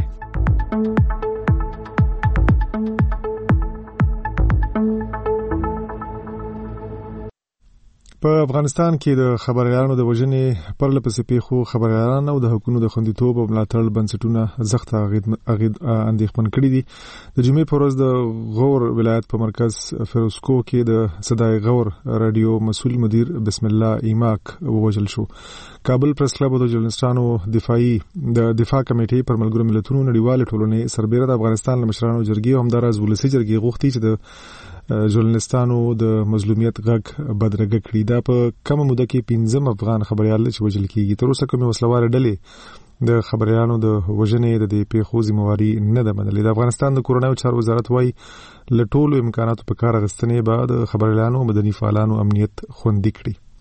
په افغانستان کې د خبريالانو د وژنې پرله پسې پیښو خبريالان او د حکومت د خوندیتوب او ملاتړ بنسټونه سخت اندېښمن کړي دي. د جمعې په ورځ د غور ولایت په مرکز فیروزکو کې د صداي غور رادیو مسؤل مدیر بسم الله ایماک ووژل شو. کابل پریس کلب د جرنالستانو دفاعي د دفاع کمیټې پر ملګرو ملتونو نړیوال ټولنې سربېره د افغانستان مشرانو جرګې او همداراز ولسی جرګې غوښتي چې د ژورنالستانو د مظلومیت غږ بدرګه کړي. دا په کومه موده کې پنځم افغان خبريال چې وژل کیږي. تر اوسه کومه وسلوار ډلې د خبريالانو د وژنې د دې پیښو ذمہواری نه ده منلې. د افغانستان د کورونایي چارو وزارت وايي لټولو امکاناتو په کار غستنې بعد خبريالانو مدني فعالانو امنیت خوندي کړي.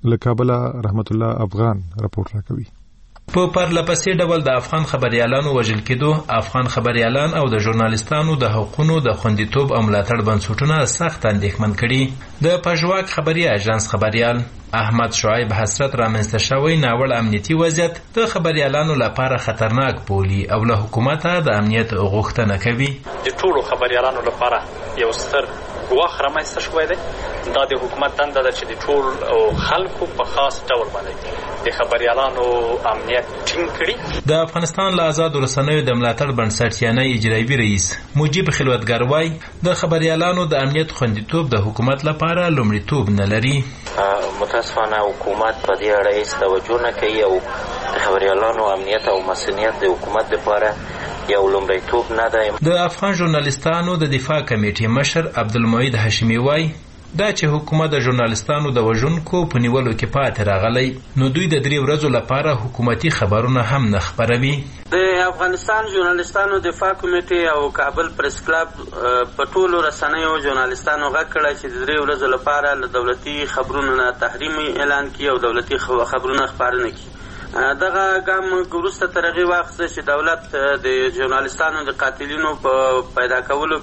له کابل رحمت الله افغان راپور راکوي. په پرلپسې ډول د افغان خبريالانو وژل کېدو، افغان خبريالان او د ژورنالستانو د حقوقو د خوندیتوب او ملاتړ بنسټونه سخت اندېښمن کړي. د پژواک خبري اژانس خبريال احمد شعیب حسرت رامنځته شوی ناوړه امنیتي وضعیت د خبريالانو لپاره خطرناک بولي او له حکومته د امنیت غوښتنه کوي. د ټولو خبريالانو لپاره یو ستر ګواښ رامنځته شوی دی. دا د حکومت دنده ده چې د ټول خلکو په خاص ډول باندې د خبريالانو امنیت ټینګ کړي. د افغانستان له آزادو رسنیو د ملاتړ بنسټ یعنی اجرایي رئیس مجیب خلوتګر وایي د خبريالانو د امنیت خوندیتوب د حکومت لپاره لومړیتوب نه لري. متاسفانه حکومت په دې اړه هیڅ توجه نه کوي او د خبريالانو امنیت او مسؤلیت د حکومت لپاره یو لومړیتوب نه دی. د افغان ژورنالستانو د دفاع کمیټې مشر عبدالمعید هاشمي وایي دا چې حکومت د ژورنالستانو د وژونکو په نیولو کې پاتې راغلی نو دوی د درې ورځو لپاره حکومتي خبرونه هم نه خپروي. د افغانستان ژورنالستانو دفاع کمیټې او کابل پریس کلب په ټولو رسنیو ژورنالستانو غږ کړی چې د درې ورځو لپاره له دولتي خبرونو نه تحریم اعلان کړي او دولتي خبرونه خپاره نه کړي. دغه ګام وروسته تر هغې واخیسته چې دولت د ژورنالستانو د قاتلینو په پیدا کولو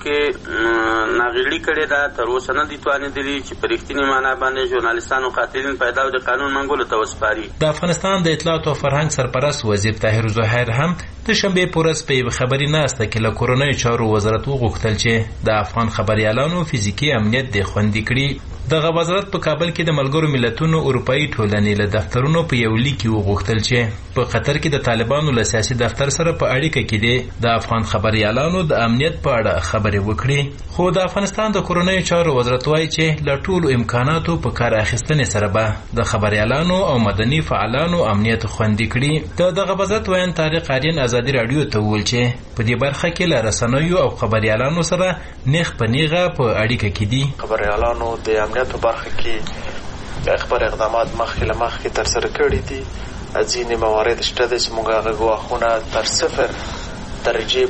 کې ناغېړي کړې ده. تر اوسه نه دي توانېدلي چې په رښتینې معنا باندې ژورنالستانو قاتلین پیدا او د قانون منګولو ته وسپاري. د افغانستان د اطلاعات او فرهنګ سرپرست وزیر طاهر ظاهر هم د شنبې په ورځ په یوه خبري ناسته کې له کورنیو چارو وزارت وغوښتل چې د افغان خبریالانو فزیکي امنیت دې خوندي کړي. دغه وزارت په کابل کې د ملګرو ملتونو اروپایي ټولنې له دفترونو په یو لیک کې وغوښتل چې په قطر کې د طالبانو له سیاسي دفتر سره په اړیکه کې دي د افغان خبریالانو د امنیت په اړه خبرې وکړي. خو د افغانستان د کورنیو چارو وزارت وایي چې له ټولو امکاناتو په کار اخیستنې سره به د خبریالانو او مدني فعالانو امنیت خوندي کړي. د دغه وزارت ویاند طارق آرین ازادي راډیو ته وویل چې په دې برخه کې له رسنیو او خبریالانو سره نیغ په نیغه په اړیکه کې دي. خبریالانو د امنیت په برخه کې خبر اقدامات مخکې له مخکې ترسره کړي دي. ځینې موارد شته دي چې موږ هغه ګواښونه تر صفر درجې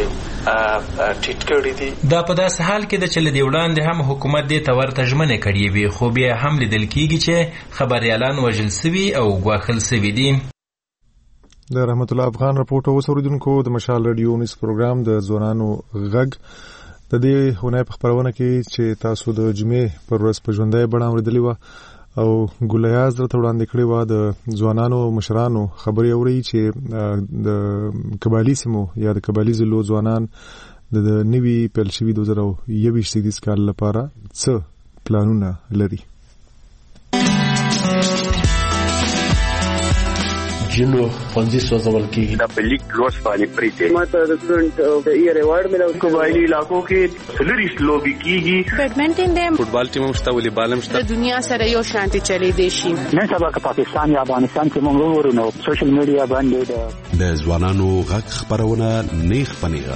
پورې ټیټ کړي دي. دا په داسې حال کې ده چې له دې وړاندې هم حکومت دې ته ورته ژمنې کړې وي خو بیا هم لیدل کېږي چې خبریالان وژل سوي او ګواښل سوي دي. د رحمت الله افغان راپورټ اوس اوریدونکو د مشال رادیو نیوز پروګرام د ځوانانو غږ د دې هونه په خبرونه کې چې تاسو د جمعې پر ورځ په ژوندۍ بڼه اوریدلې و او ګولیاز درته وړاندې کړې و د ځوانانو مشرانو خبرې اوري چې د قبایلی سیمو یا د قبایلی ضلعو ځوانان د نوي پیل شوي دوه زره یوویشت کال لپاره څه پلانونه لري. جنو پنځه سوځول کېږي د پلیک لوس باندې پریته ماته د سټډنټ د ای ریوارډ ملو قبایلی علاقو کې سلریس لوبي کېږي. بیډمنټن د فوټبال ټیم مشته ولې بالم شته د دنیا سره یو شانتي چلی دی شي. نن سبا که پاکستان یا افغانستان کې موږ ورونو سوشل میډیا باندې د ځوانانو غږ خبرونه نیغ پنیغه.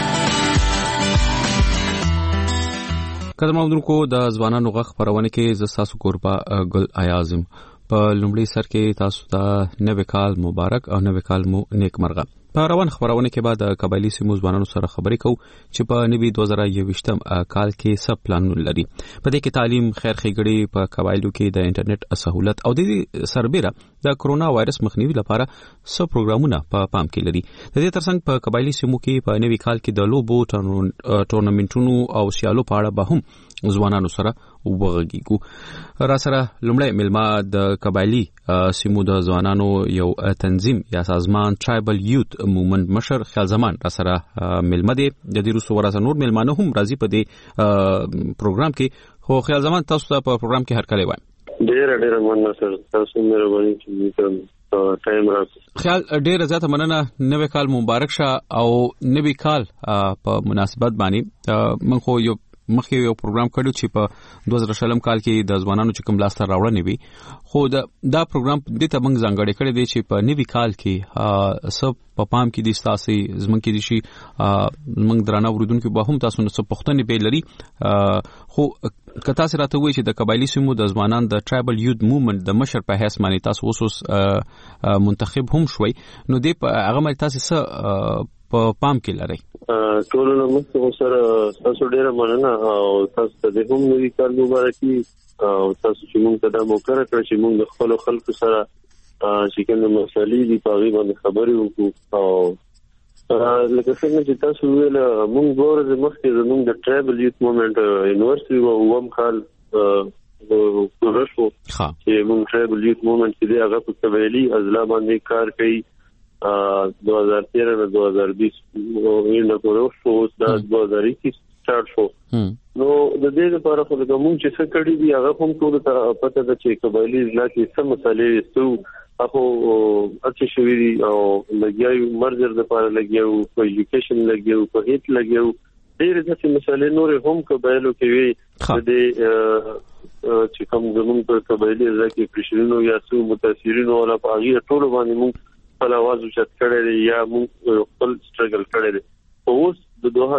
قدر مودونکو د ځوانانو غږ خبرونه کې ز تاسو کوربا ګل ایازم په لومړي سر کې تاسو ته نوې کال مبارک او نوې کال مو نیک مرغه. په روان خبرونه کې بعد قبایلی سیمو ځوانانو سره خبرې کوو چې په نوي دوه زره یوویشتم کال کې څه پلانونه لري. په دې کې تعلیم، خیر ښېګړې، په قبایلو کې د انټرنیټ سہولت او د سربېره د کرونا وایرس مخنیوي لپاره څه پروګرامونه په پام کې لري. د دې ترڅنګ په قبایلی سیمو کې په نوي کال کې د لوبو ټورنمنټونو او سیالو په اړه به هم ځوانانو سره وغږیږو. را سره لومړی ملما د قبایلی سیمو د ځوانانو یو تنظیم یا سازمان ټرایبل یوت موومنټ مشر خیال زمان را سره ملما دی. د دې وروسته ورسره نور ملمانه هم راځي په دې پروګرام کې. خو خیال زمان تاسو ته په پروګرام کې هرکلی وایم. ډېر ډېر مننه سر، تاسو مهرباني کوئ ټایم راکړئ. خیال ډېر زیاته مننه. نوې کال مبارک شه او نوې کال په مناسبت باندې من خو یو مخکې یو پروګرام کړو چې په دوه زره شلم کال کې د ځوانانو چې کوم لاسته راوړنې وي خو دا دا پروګرام دې ته موږ ځانګړی کړی دی چې په نوي کال کې سب په پام کې دي ستاسو زمون کې دي شي موږ درانه اوریدونکو به هم تاسو نه څه پوښتنې به لري. خو کتا سره ته وایي چې د قبایلی سیمو د ځوانان د ټرایبل یوت موومنټ د مشر په حیث باندې تاسو اوس منتخب هم شوي نو دې په هغه باندې تاسو څه په پام کې لري؟ ټول نو موږ سره تاسو ډیر مننه او تاسو ته هم نوی کال مبارکي او تاسو چې موږ ته دا موقع راکړه چې موږ د خپل خلکو سره چې کوم مسالې دي په هغه باندې خبرې وکړو او لکه څنګه چې تاسو ویل موږ ورته مخکې زموږ د ټرایبل یوث موومېنټ یونیورسيټي او وم کال ورشو چې موږ ټرایبل یوث موومېنټ کې هغه په قبایلی اضلاع باندې کار کوي دو هزار تیرہ نه دو هزار بیس وینه ورشو د دو هزار اکیس سٹارټ شو نو د دې لپاره خو د موږ چې څه کړی دی هغه هم ټول ته پته ده چې قبایلی اضلاع کې څه مسالې ستو هغه اچي شوی دی او لګیاو مرجر د لپاره لګیاو په ایجوکیشن لګیاو په هیت لګیاو ډېر ځکه مسالې نور هم قبایلو کې وي د چې کوم زموږ په قبایلی اضلاع کې پرشرینو یا څو متاثرینو ولا په هغه ټول باندې موږ خپل आवाज اوچت کړی دی یا موږ خپل سټرګل کړی دی اوس د دوه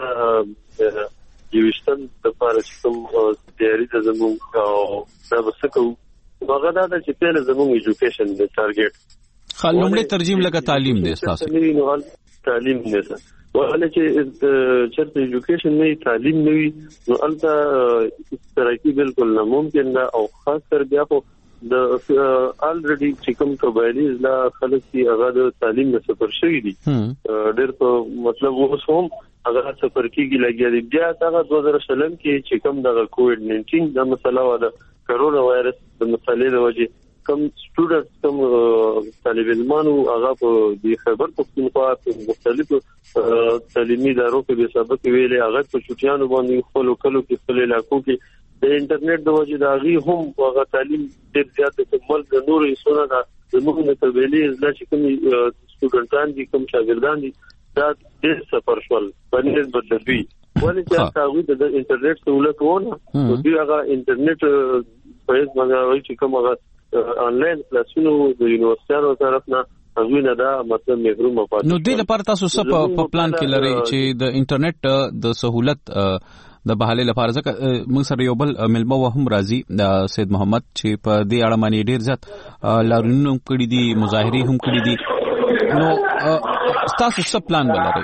هزار یوشتن د لپاره چې کوم تیاری د زموږ او دا وسکو هغه دا چې په زموږ ایجوکیشن د ټارګټ خلومړي ترجیم لکه تعلیم دی تاسو تعلیم نه څه ولې چې چرته ایجوکیشن نه تعلیم نه وي نو البته ترقی بالکل ناممکن ده او خاص کر بیا خو د الریډي چې کوم قبایلی اضلاع خلک چې هغه د تعلیم نه سفر شوی دي ډېر په مطلب اوس هم هغه سفر کېږي لګیا دي بیا هغه دوه هزار شلم کې چې کوم د کووډ ناینټین د مسله و د کرونا وایرس د مسلې د وجې کوم سټوډنټ کوم طالب علمانو هغه په د خبر پښتونخوا په مختلفو تعلیمي ادارو کې به سبق ویلې هغه په چټیانو باندې خپل کلو کې خپل علاقو کې د انټرنیټ د وجې د هغه هم هغه تعلیم ډېر زیات د ملک د نورو حصو نه زموږ د قبایلی اضلاع چې کوم سټوډنټان دي کوم شاګردان دي دا ډېر سفر شول باندې بدلوي ولې چې تاسو د انټرنیټ سہولت ونه او دوی هغه انټرنیټ په هیڅ باندې چې کوم هغه انلاین کلاسونو د یونیورسيټو طرف نه هغه نه دا مطلب محروم پاتې نو دې لپاره تاسو څه په پلان کې لري چې د انټرنیټ د سہولت د بحاله لپاره ځکه موږ سره یو بل ملمو هم راځي د سید محمد چې په دې اړه باندې ډیر زیات لارونو کړی دي مظاهري هم کړی دي نو تاسو څه پلان ولرئ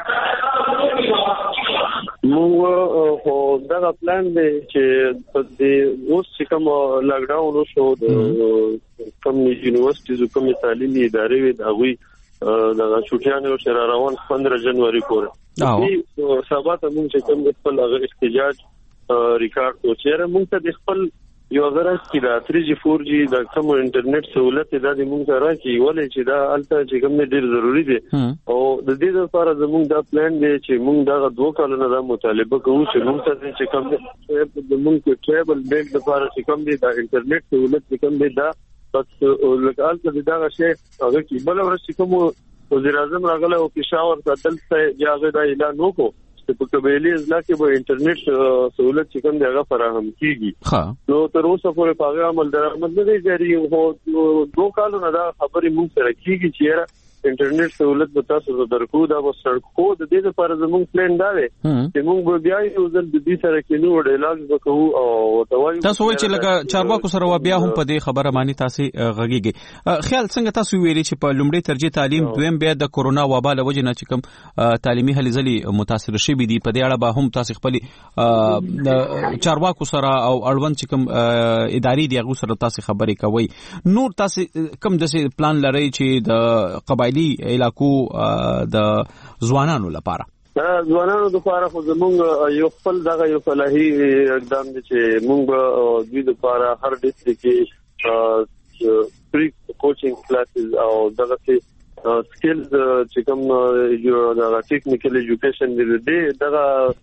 موږ خو دا پلان دی چې په دې اوس چې کوم لاک ډاون وشو د کوم یونیورسيټیز کوم تعلیمي ادارې وي دا وی دا چټیانو سره روان پندرہ جنوري پورې او سبا ته موږ چې کوم خپل هغه احتجاج ریکارډ او چیرې موږ ته خپل یو غرض کې دا تھری جی فور جی د کوم انټرنیټ سہولت دا د موږ سره کې ولې چې دا الته چې کوم ډیر ضروری دي او د دې لپاره زموږ دا پلان دی چې موږ دا دوه کالونه دا مطالبه کوو چې موږ ته چې کوم د موږ ټریبل بیگ لپاره چې کوم دي دا انټرنیټ سہولت چې کوم دي دا بس لکه ته دا شی هغه کې بل ورسې کوم وزیر اعظم راغله او پېښور ته دلته یاغه دا اعلان وکړو چې په قبایلی اضلاع کې به انټرنیټ سہولت چې کوم دی هغه فراهم کیږي نو تر اوسه پورې په هغه عمل درآمد نه دی جاری هو دوه کالونه دا خبرې موږ سره کیږي چې انټرنیټ سہولت به تاسو ته درکو دا به سړکو د دې لپاره زموږ پلان دا دی چې موږ به بیا یو ځل د دې سره کې نو ډایلاګ وکړو او توایو تاسو وایي چې لکه چارواکو سره بیا هم په دې خبره باندې تاسو غږیږي خیال څنګه تاسو ویلي چې په لومړي ترجیح تعلیم دویم بیا د کورونا وبا له وجې نه چې کوم تعلیمي هلې ځلې متاثر شوي دي په دې اړه به هم تاسو خپل چارواکو سره او اړوند چې کوم اداري دی هغه سره تاسو خبرې کوي نور تاسو کوم د پلان لري چې د قبایلی علاقو د ځوانانو لپاره ځوانانو لپاره خو زموږ یو خپل دغه یو فلاحي اقدام دی چې موږ دوی لپاره هر ډیسټریکټ کې فری کوچینګ کلاسز او دغه څه سکلز چې کوم یو دغه ټیکنیکل ایجوکیشن دی دغه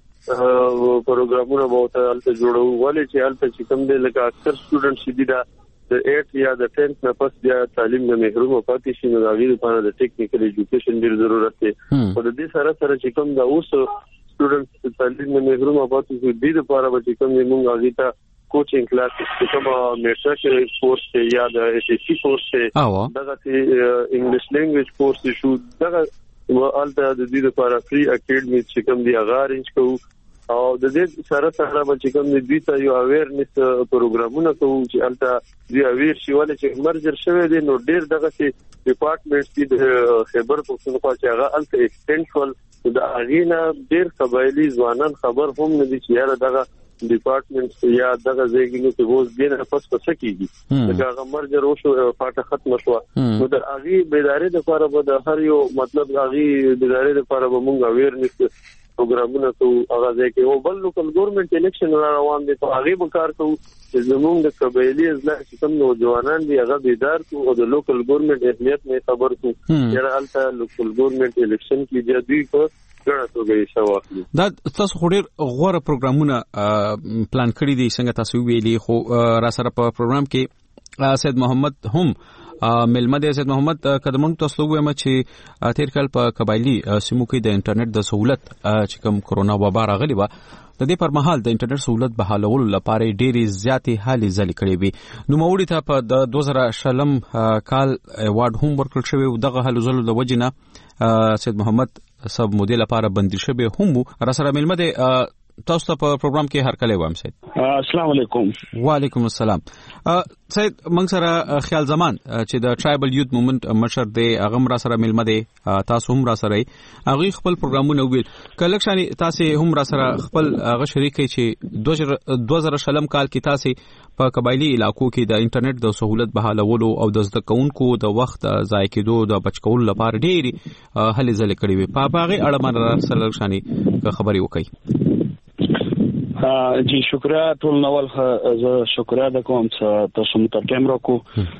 پروګرامونه به تاسو جوړو ولې چې البته چې کوم دی لکه اکثر سټوډنټ شي دا د ایټ یا د ټینث نه پس بیا تعلیم نه محروم پاتې شي نو دا غیر په اړه د ټیکنیکل ایجوکیشن ډیر ضرورت دی او د دې سره سره چې کوم دا اوس سټوډنټ تعلیم نه محروم پاتې شي د دې لپاره چې کوم موږ هغه ته کوچینګ کلاس چې کوم میټرک کورس یا د ایس ایس سی کورس دغه انګلیش لینګویج کورس شو دغه الته د دې لپاره فری اکیډمي چې کوم دی هغه ارینج کوو او د دې سره سره چې کوم دې ته یو اویرنس پروګرامونه کوو چې الته دی اویر شي ولې چې مرجر شوی دی نو ډیر دغه سي ډپارټمنټ دي د خبر پښتونخوا چې هغه الته ایکسټنشل د اغینا ډیر قبایلی ځوانان خبر هم نه دي چې یاره دغه ډپارټمنټ یا دغه ځایګینو کې ووز دینه پس پس کیږي دا هغه مرجر وشو پاټه ختم شو نو د اغي بیداری د لپاره به د هر یو مطلب اغي بیداری د لپاره به مونږ اویرنس پروګرامونه ته هغه ځکه او بل لوکل ګورنمنت الیکشن روان دي په هغه به کار کوو چې زموږ د قبایلی اضلاع چې کوم نوجوانان دي هغه بیدار کو او د لوکل ګورنمنت اهمیت نه خبر کو چې البته لوکل ګورنمنت الیکشن کې د دوی په ګڼه توګه شواخلي دا تاسو خو ډیر غوړه پروګرامونه پلان کړی دي څنګه تاسو ویلي خو را سره په پروګرام کې سید محمد هم ملمه د سید محمد قدمون تاسو وایم چې تیر کال په قبایلی سیمو کې د انټرنیټ د سہولت چې کوم کرونا وبا راغلی و د دې پر مهال د انټرنیټ سہولت بحالولو لپاره ډېری زیاتې هلې ځلې کړې وي نو موري ته په د دوه زره شلم کال ایوارډ هم ورکړل شوی او دغه هلو ځلو د وجنه سید محمد سب مودیل لپاره بندي شوی هم را سره ملمه د تاسو ته په پروګرام کې هر کله وایم سید السلام علیکم وعلیکم السلام سید موږ سره خیال زمان چې د ټرایبل یوت موومنت مشر دی هغه را سره ملمه دی تاسو هم را سره هغه خپل پروګرامونه ویل کله شانی تاسو هم را سره خپل هغه شریک چې دوه زره شلم کال کې تاسو په قبایلی علاقو کې د انټرنیټ د سہولت بحالولو او د زده کوونکو د وخت ضایع کېدو د بچکولو لپاره ډېری هلې ځلې کړې وي په هغه اړه باندې سره شانی خبري وکړي جی شکریہ ټول نوول ز شکریہ د کوم تاسو ته کیمرا کو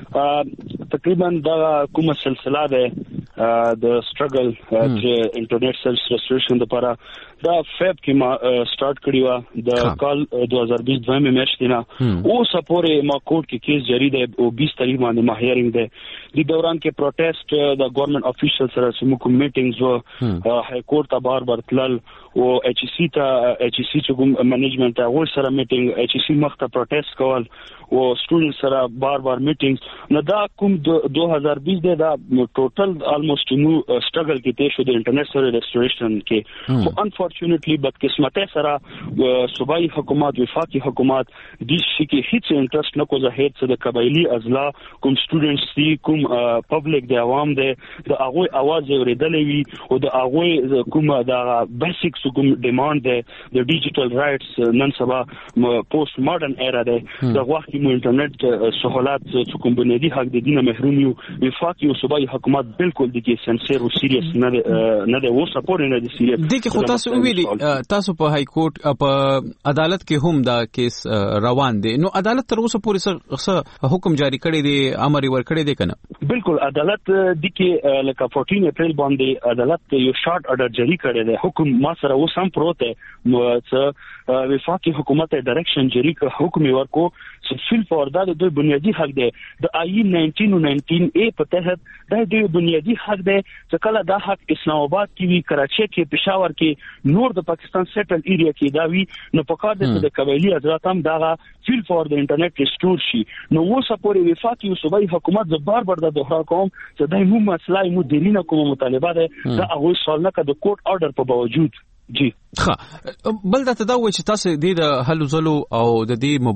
تقریبا دا کومه سلسله ده د سټرګل چې انټرنیټ سروس ریسټوریشن لپاره دا فیب کې ما سٹارټ کړی و د کال دوه هزار بیس دوه میاشتې نه او سپورې ما کوټ کې کیس جاری دی او بیس تاریخ باندې ما هیرینګ دی د دوران کې پروټیسټ د ګورنمنت افیشل سره سمو کوم میټینګز و های کورټ ته بار بار تلل او ایچ سی ته ایچ سی چې کوم منیجمنت هغه سره میټینګ ایچ سی مخ ته پروټیسټ کول او سټوډنټ سره بار بار میټینګز نو دا کوم دوه هزار بیس دی دا ټوټل الموست نو سټرګل کې تیر شو د انټرنیټ سره ریسټوریشن کې خو انفورچونټلی بدقسمته سره صوبایي حکومت وفاقي حکومت د شي کې هیڅ انټرست نه کوزه هیڅ د قبایلی اضلاع کوم سټوډنټس دي کوم پبلک د عوام دي د هغه आवाज اوریدلې وي او د هغه کوم د بیسیک کوم ډیماند دي د ډیجیټل رائټس نن سبا پوسټ ماډرن ایرا ده د وخت کې مو انټرنیټ سہولت چې کوم بنیادی حق د دینه محروم یو وفاقي او صوبایي حکومت بالکل د کې سنسر او سیریس نه نه د و سپورټ نه د سیریس د کې خو تاسو ویلي تاسو په های کورټ په عدالت کې هم دا کیس روان دي نو عدالت تر اوسه پورې څه حکم جاری کړی دی امر ور کړی دی کنه بالکل عدالت د کې لکه چودہ اپریل باندې عدالت یو شارټ آرډر جاری کړی دی حکم ما سره اوس هم پروت دی نو څه وفاقي حکومت ډایرکشن جاری کړ حکم ورکو چې فل فور دا د بنیادی حق دی د آئین نائنٹین نائنٹین اے په تحت دا د بنیادی حق دی چې کله دا حق اسلام آباد کې وی کراچي کې پېښور کې نور د پاکستان سیټل ایریا کې دا وی نو په کار د قبایلی حضرات هم دا فل فور د انټرنیټ ریسټور شي نو و سپوري وفاقي او صوبایي حکومت د بار بار د دوهرا کوم چې دای مو مسله مو دلیل کوم مطالبه ده دا هغه سوال نه کړه د کورټ آرډر په باوجود جی ښه بل دا ته دا وایي چې تاسو د هلو ځلو او د دې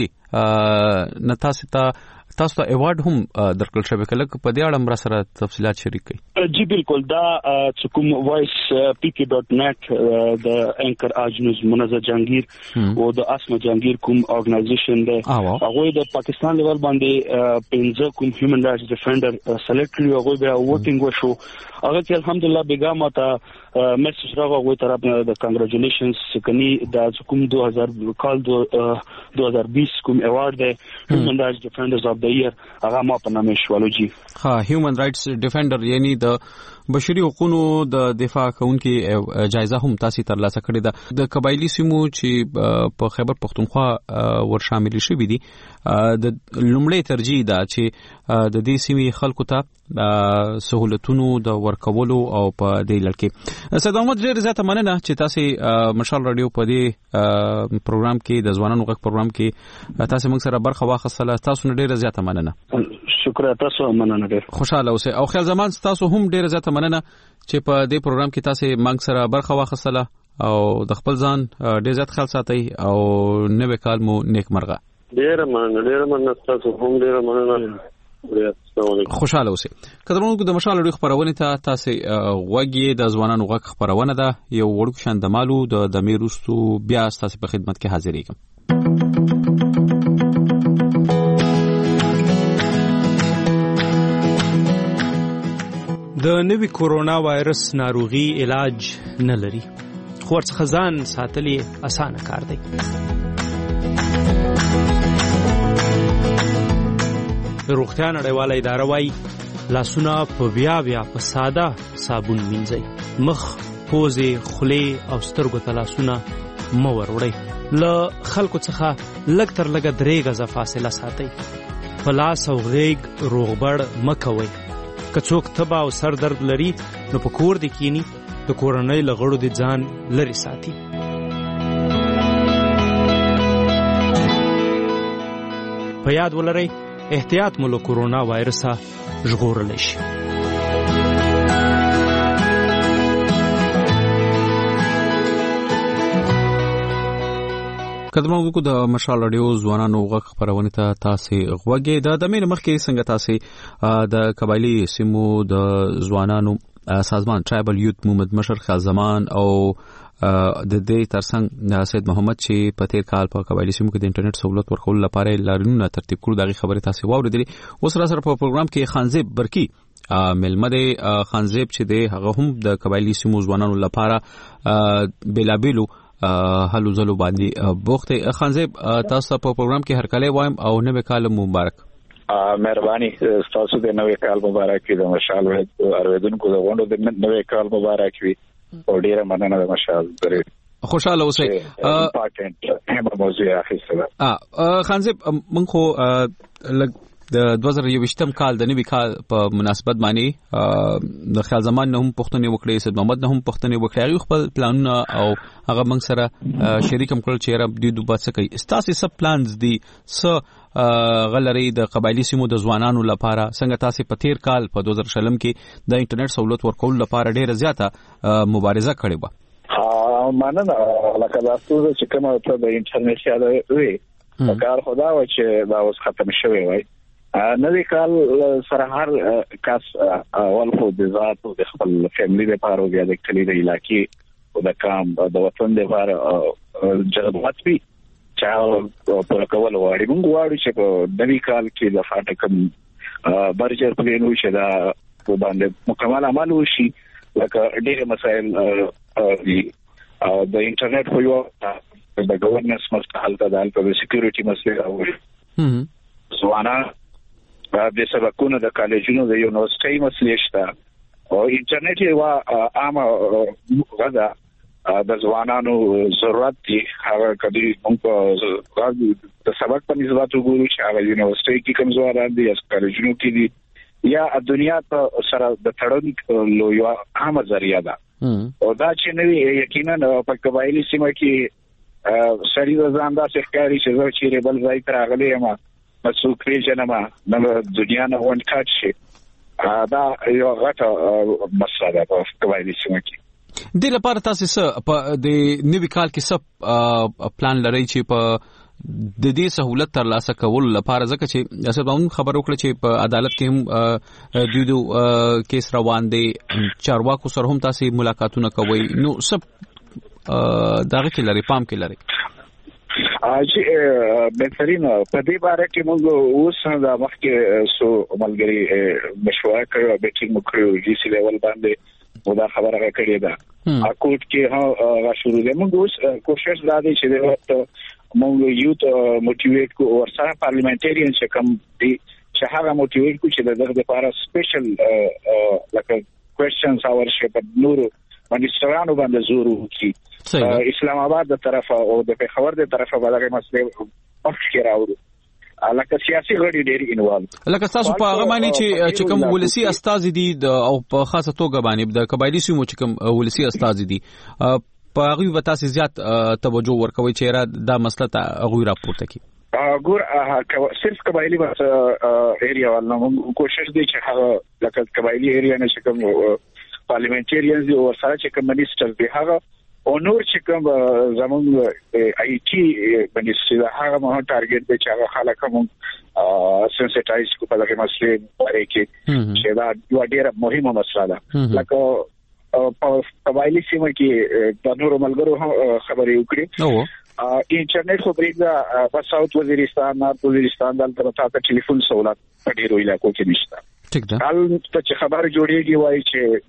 مبارزې نه تاسو ته تاسو ته ایوارډ هم درکړل شوی کله په دې اړه مر سره تفصيلات شریک کړئ جی بالکل دا چې کوم وایس پی کی ډاٹ نیټ د انکر اج نیوز منزه جهانگیر او د اسمه جهانگیر کوم ارګنایزیشن ده هغه د پاکستان لیول باندې پنځه کوم هیومن رائټس ډیفندر سلیکټ کړي هغه به ووټینګ وشو هغه کې الحمدلله بیګامه ته میسج راغی طرف نه د کنګریچولیشنز کني د کوم دوه هزار کال دوه هزار بیس کوم ایوارډ ده هیومن رائټس ډیفندرز اف د ایئر هغه ما په نامه شوالو جی ها هیومن رائټس ډیفندر یعنی د بشري حقوقو د دفاع کوونکي جایزه هم تاسو ترلاسه کړې ده د قبایلی سیمو چې په خیبر پختونخوا ور شامل شوي دي د لومړی ترجیح ده چې د دې سیمې خلکو ته سہولتونو د ورکولو او په دې لړ سید محمد ډېر زیاته مننه چې تاسو مشال رادیو په دې پروګرام کې د ځوانانو غږ پروګرام کې تاسو موږ سره برخه واخیستله تاسو ډېر زیاته مننه شکر تاسو مننه ډېر خوشاله اوسئ او خیال زمان تاسو هم ډېر زیاته مننه چې په دې پروګرام کې تاسو موږ سره برخه واخیستله او د خپل ځان ډېر زیات خیال ساتئ او نوې کال مو نیک مرغه ډېر مننه ډېر مننه تاسو هم ډېر مننه خوشاله اوسئ. قدرمنونکو د مشال اړیخ خبرونه ته تاسو غوږی د ځوانانو غږ خبرونه ده یو وړوک شاندمالو د دمې روستو بیا تاسو په خدمت کې حاضرېږم. د نوي کورونا وایرس ناروغي علاج نه لري خو ورڅخه ځان ساتل اسانه کار دی. روغتیا نړیواله اداره وايي لاسونه په بیا بیا په ساده صابون مینځئ. مخ، پوزې، خولې او سترګو ته لاسونه مه وروړئ. له خلکو څخه لږ تر لږه درې غزه فاصله ساتئ. په لاس او غېږ روغبړ مه کوئ. که څوک تبه او سر درد لري نو په کور دې کینی د کورنۍ له غړو دې ځان لرې ساتي. په یاد ولرئ احتیاط مو له کورونا وایرسه ژغورلی شي. قدرمنونکو د مشال رادیو ځوانانو غږ خبرونه ته تاسو غوږی. د دمې مخکې څنګه تاسو د قبایلی سیمو د ځوانانو سازمان ټرایبل یوت موومنت مشر خیال زمان او د دې ترڅنګ سید محمد چې په تیر کال په قبایلی سیمو کې د انټرنیټ سہولت ورکول لپاره لارښوونه ترتیب کړو دغه خبره تاسو واوریدلې. اوس را سره په پروګرام کې خانزیب برکی ملمد خانزیب چې د هغه هم د قبایلی سیمو ځوانانو لپاره بلابلو هلو زلو باندې بوخته. خانزیب تاسو په پروګرام کې هر کله وایم او نوې کال مبارک. مهرباني تاسو د نوې کال مبارک وي. د مشال اوریدونکو د غونډو د نوې کال مبارک وي او ډیره مننه د مشال درې. خوشاله اوسئ. امپورټنټ هم موضوع اخیسته. ا خانزیب من خو لګ د دوه زره یوویشتم کال د نوي کال په مناسبت باندې د خیال زمان نه هم پښتنې وکړې، سید محمد نه هم پښتنې وکړې. هغه خپل پلانونه او هغه موږ سره شریک هم کړل چې را د دوه بات څه کوي. تاسو سب پلانز دي څه غلري د قبایلی سیمو د ځوانانو لپاره څنګه تاسو په تیر کال په دوه زره شلم کې د انټرنیټ سہولت ورکول لپاره ډیره زیاته مبارزه کړې و؟ ها مننه. لکه تاسو چې کومه ته د انټرنیټ یاده وي کار خدا و چې دا اوس ختم شوی وای. نوې کال سره هر کس اول خو د ذات او د خپل فیملی لپاره او د کلی د علاقې او د کام د وطن لپاره جذبات وي چې په کول وړي. موږ غواړو چې په نوې کال کې د فاټکم برجر پلانو چې دا په باندې مکمل عمل وشي. لکه ډېر مسائل دي د انټرنیټ په یو د ګورننس مسله د د سکیورټي مسله او ځوانا د سبقونو د کالجونو د یونیورسيټي مسلې شته او انټرنیټ یو عامه غدا د ځوانانو ضرورت دی. هغه کدي موږ په د سبق په نسبت وګورو چې هغه یونیورسيټي کې کوم ځوانان دي یا کالجونو کې دي یا دنیا ته سره د تړون لو یو عامه ذریعہ ده. او دا چې نوې یقینا په قبایلی سیمه کې سړي ځان دا ښکاری چې زه چې بل ځای تر غلې ما مسو کریجنه ما نو دنیا نه ون کاټ شي. دا یو غټه مسله ده په قبایلی سیمه کې. د لپاره تاسو څه په د نوي کال کې څه پلان لرئ چې په د دې سہولت ترلاسه کول لپاره؟ ځکه چې اساس باندې خبر وکړه چې په عدالت کې هم د دې کیس روان دي، چارواکو سره هم تاسو ملاقاتونه کوي، نو سب دغه کې لري پام کې لري. اجي بهترین په دې باره کې موږ اوس د مخکې سو ملګری مشوره کوي به چې موږ کړو جی سی لیول باندې دا خبره کړې ده. اکوټ کې ها شروع ده. موږ اوس کوشش زیاده چې د وخت موږ یوت موټیویټ کو او سره پارلیمنټریان چې کوم دي چې هغه موټیویټ کو چې دغه لپاره سپیشل لکه کوېسچنز اور شپ نورو منیسترانو باندې زور وکړي. اسلام آباد د طرفه او د پیښور د طرفه باندې مسله افکر راوړو. لکه سیاسي غړي ډېری انوالو. لکه تاسو په هغه باندې چې چې کوم ولسی استاد دي او په خاصه توګه باندې د قبایلی سیمو چې کوم ولسی استاد دي په هغه به تاسو زیات توجه ورکوي چې را دا مسله ته هغه راپورته کی. ګور صرف قبایلی بس ایریا ولنه کوشش دي چې هغه لکه قبایلی ایریا نه چې کوم پارلیمنټریانز او سره چې کوم منیسټر دي هغه او نور چې کوم زموږ آی ټي باندې چې هغه مو ټارګټ دی چې هغه خلک هم سنسټایز کو په دغه مسلې باندې کې چې دا یو ډیره مهمه مسله ده لکه په قبایلی سیمه کې د نورو ملګرو خبرې وکړي انټرنیټ خو بریګه په ساوث وزیرستان نارت وزیرستان دلته تاسو ټلیفون سہولت په ډیرو علاقو کې نشته. ټیک ده. حال ته چې خبر جوړیږي وایي چې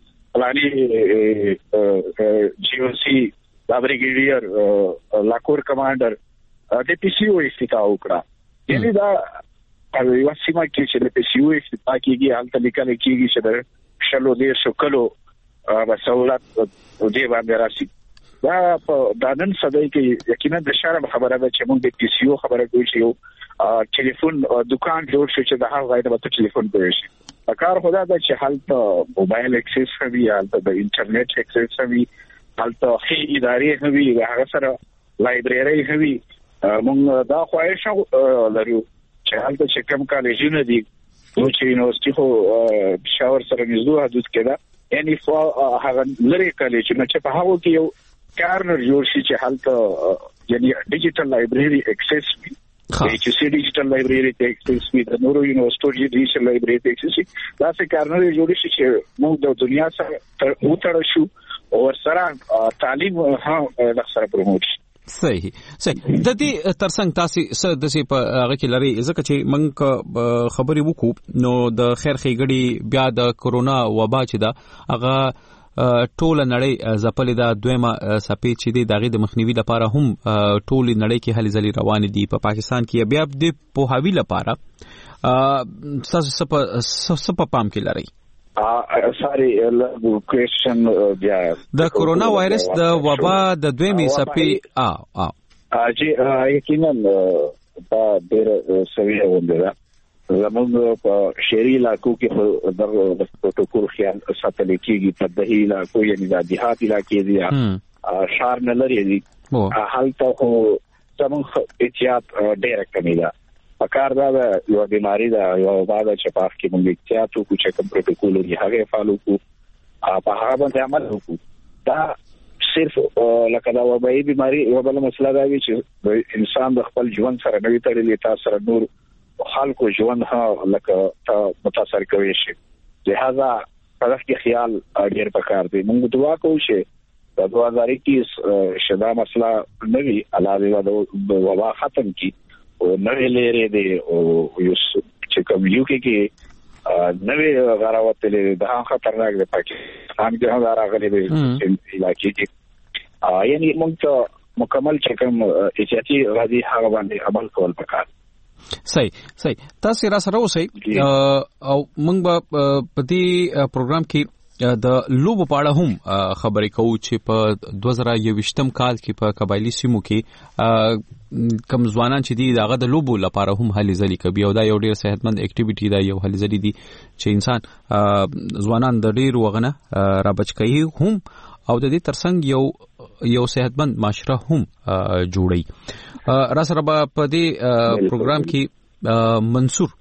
پلاني جی او سی دا بریګیډیر لاکور کمانډر د پی سی او استفاده وکړه. یعنی دا یو سیمه کې چې د پی سی او استفاده کیږي حالت لیکل کیږي چې د شلو دې شکلو په سہولت دې باندې راشي. دا په دانن صدای کې یقینا د شرم خبره ده چې موږ د پی سی او خبره کوي چې ټلیفون دکان جوړ شي چې د هغه غوډه په ټلیفون کوي شي. کار خدا دا چې حالت موبایل اکسس کوي حالت د انټرنیټ اکسس کوي حالت هي ادارې کوي هغه سره لایبرری کوي. موږ دا خواهش لرو چې حالت چې کوم کالجونه دي چې یونیورسيټي خو شاور سره نږدې حدود کې ده یعنی فو هغه لری کالجونه چې په هغه کې یو کارنر جوړ شي چې حالت یعنی ډیجیټل لایبرری اکسس وي چې سي ډیجیټل لایبرری ته اکسس وي د نورو یونیورسيټي ډیجیټل لایبرری ته اکسس وي دا څه کارنر جوړ شي چې موږ د دنیا سره وتړو شو او سره تعلیم هم د سره پروموټ شي. صحیح صحیح. د دې ترڅنګ تاسو څه د سي په هغه کې لري ځکه چې موږ خبرې وکړو نو د خیر خېګړي بیا د کورونا وبا چې دا هغه ټول نړۍ زپلې دا دویمه سپې چې دی دغه د مخنیوي لپاره هم ټول نړۍ کې هلې ځلې روان دي. په پاکستان کې بیا د پوهاوی لپاره تاسو څه په پام کې لري؟ ساري کوېشن بیا د کورونا وایرس د وبا د دویمه سپې ا ا چې یقینا په ډېر سوي ونده زموږ په شهري علاقو کې د پروتوکول خیال ساتل کېږي په دهي علاقو یعنی د دیهات علاقې دي شهر نه لري دي حالت خو زموږ احتیاط ډېر کمی ده. پکار دا یو بیماری ده یو بعد چې پاک کې موږ احتیاط وکړو چې کوم پروتوکول دی هغه فالو کو په هغه باندې عمل وکړو. دا صرف لکه دا وبایي بیماری یو بل مسله دا وی چې انسان د خپل ژوند سره نوې تړلې تاسو سره نور خلکو ژوند ها لکه متاثر کوي شي. لہذا په دغه کې خیال ډیر پکار دی. موږ دعا کوو چې د دوه هزار اکیس شدا مسله نوی علاوه د وبا ختم کی او نوې لري دی او یو چې کوم یو کې کې نوې غراوتلې د خطرناک دی پاکستان کې هم راغلي دی علاقې کې یعنی موږ ته مکمل چې کوم احتیاطي غادي هغه باندې عمل کول پکار. صحیح صحیح. تاسو را سره اوسئ او موږ په دې پروګرام کې د لوبو په اړه هم خبرې کوو چې په دوه زره یوویشتم کال کې په قبایلی سیمو کې کم ځوانان چې دي داغه د لوبو لپاره هم هلې ځلې کوي او دا یو ډېر صحتمند اکټیویټي ده یو هلې ځلې دي چې انسان ځوانان د ډېر وغنه را بچ کوي هم او د دې ترڅنګ یو یو صحتمند معاشره هم جوړي. را سره په دې پروګرام کې منصور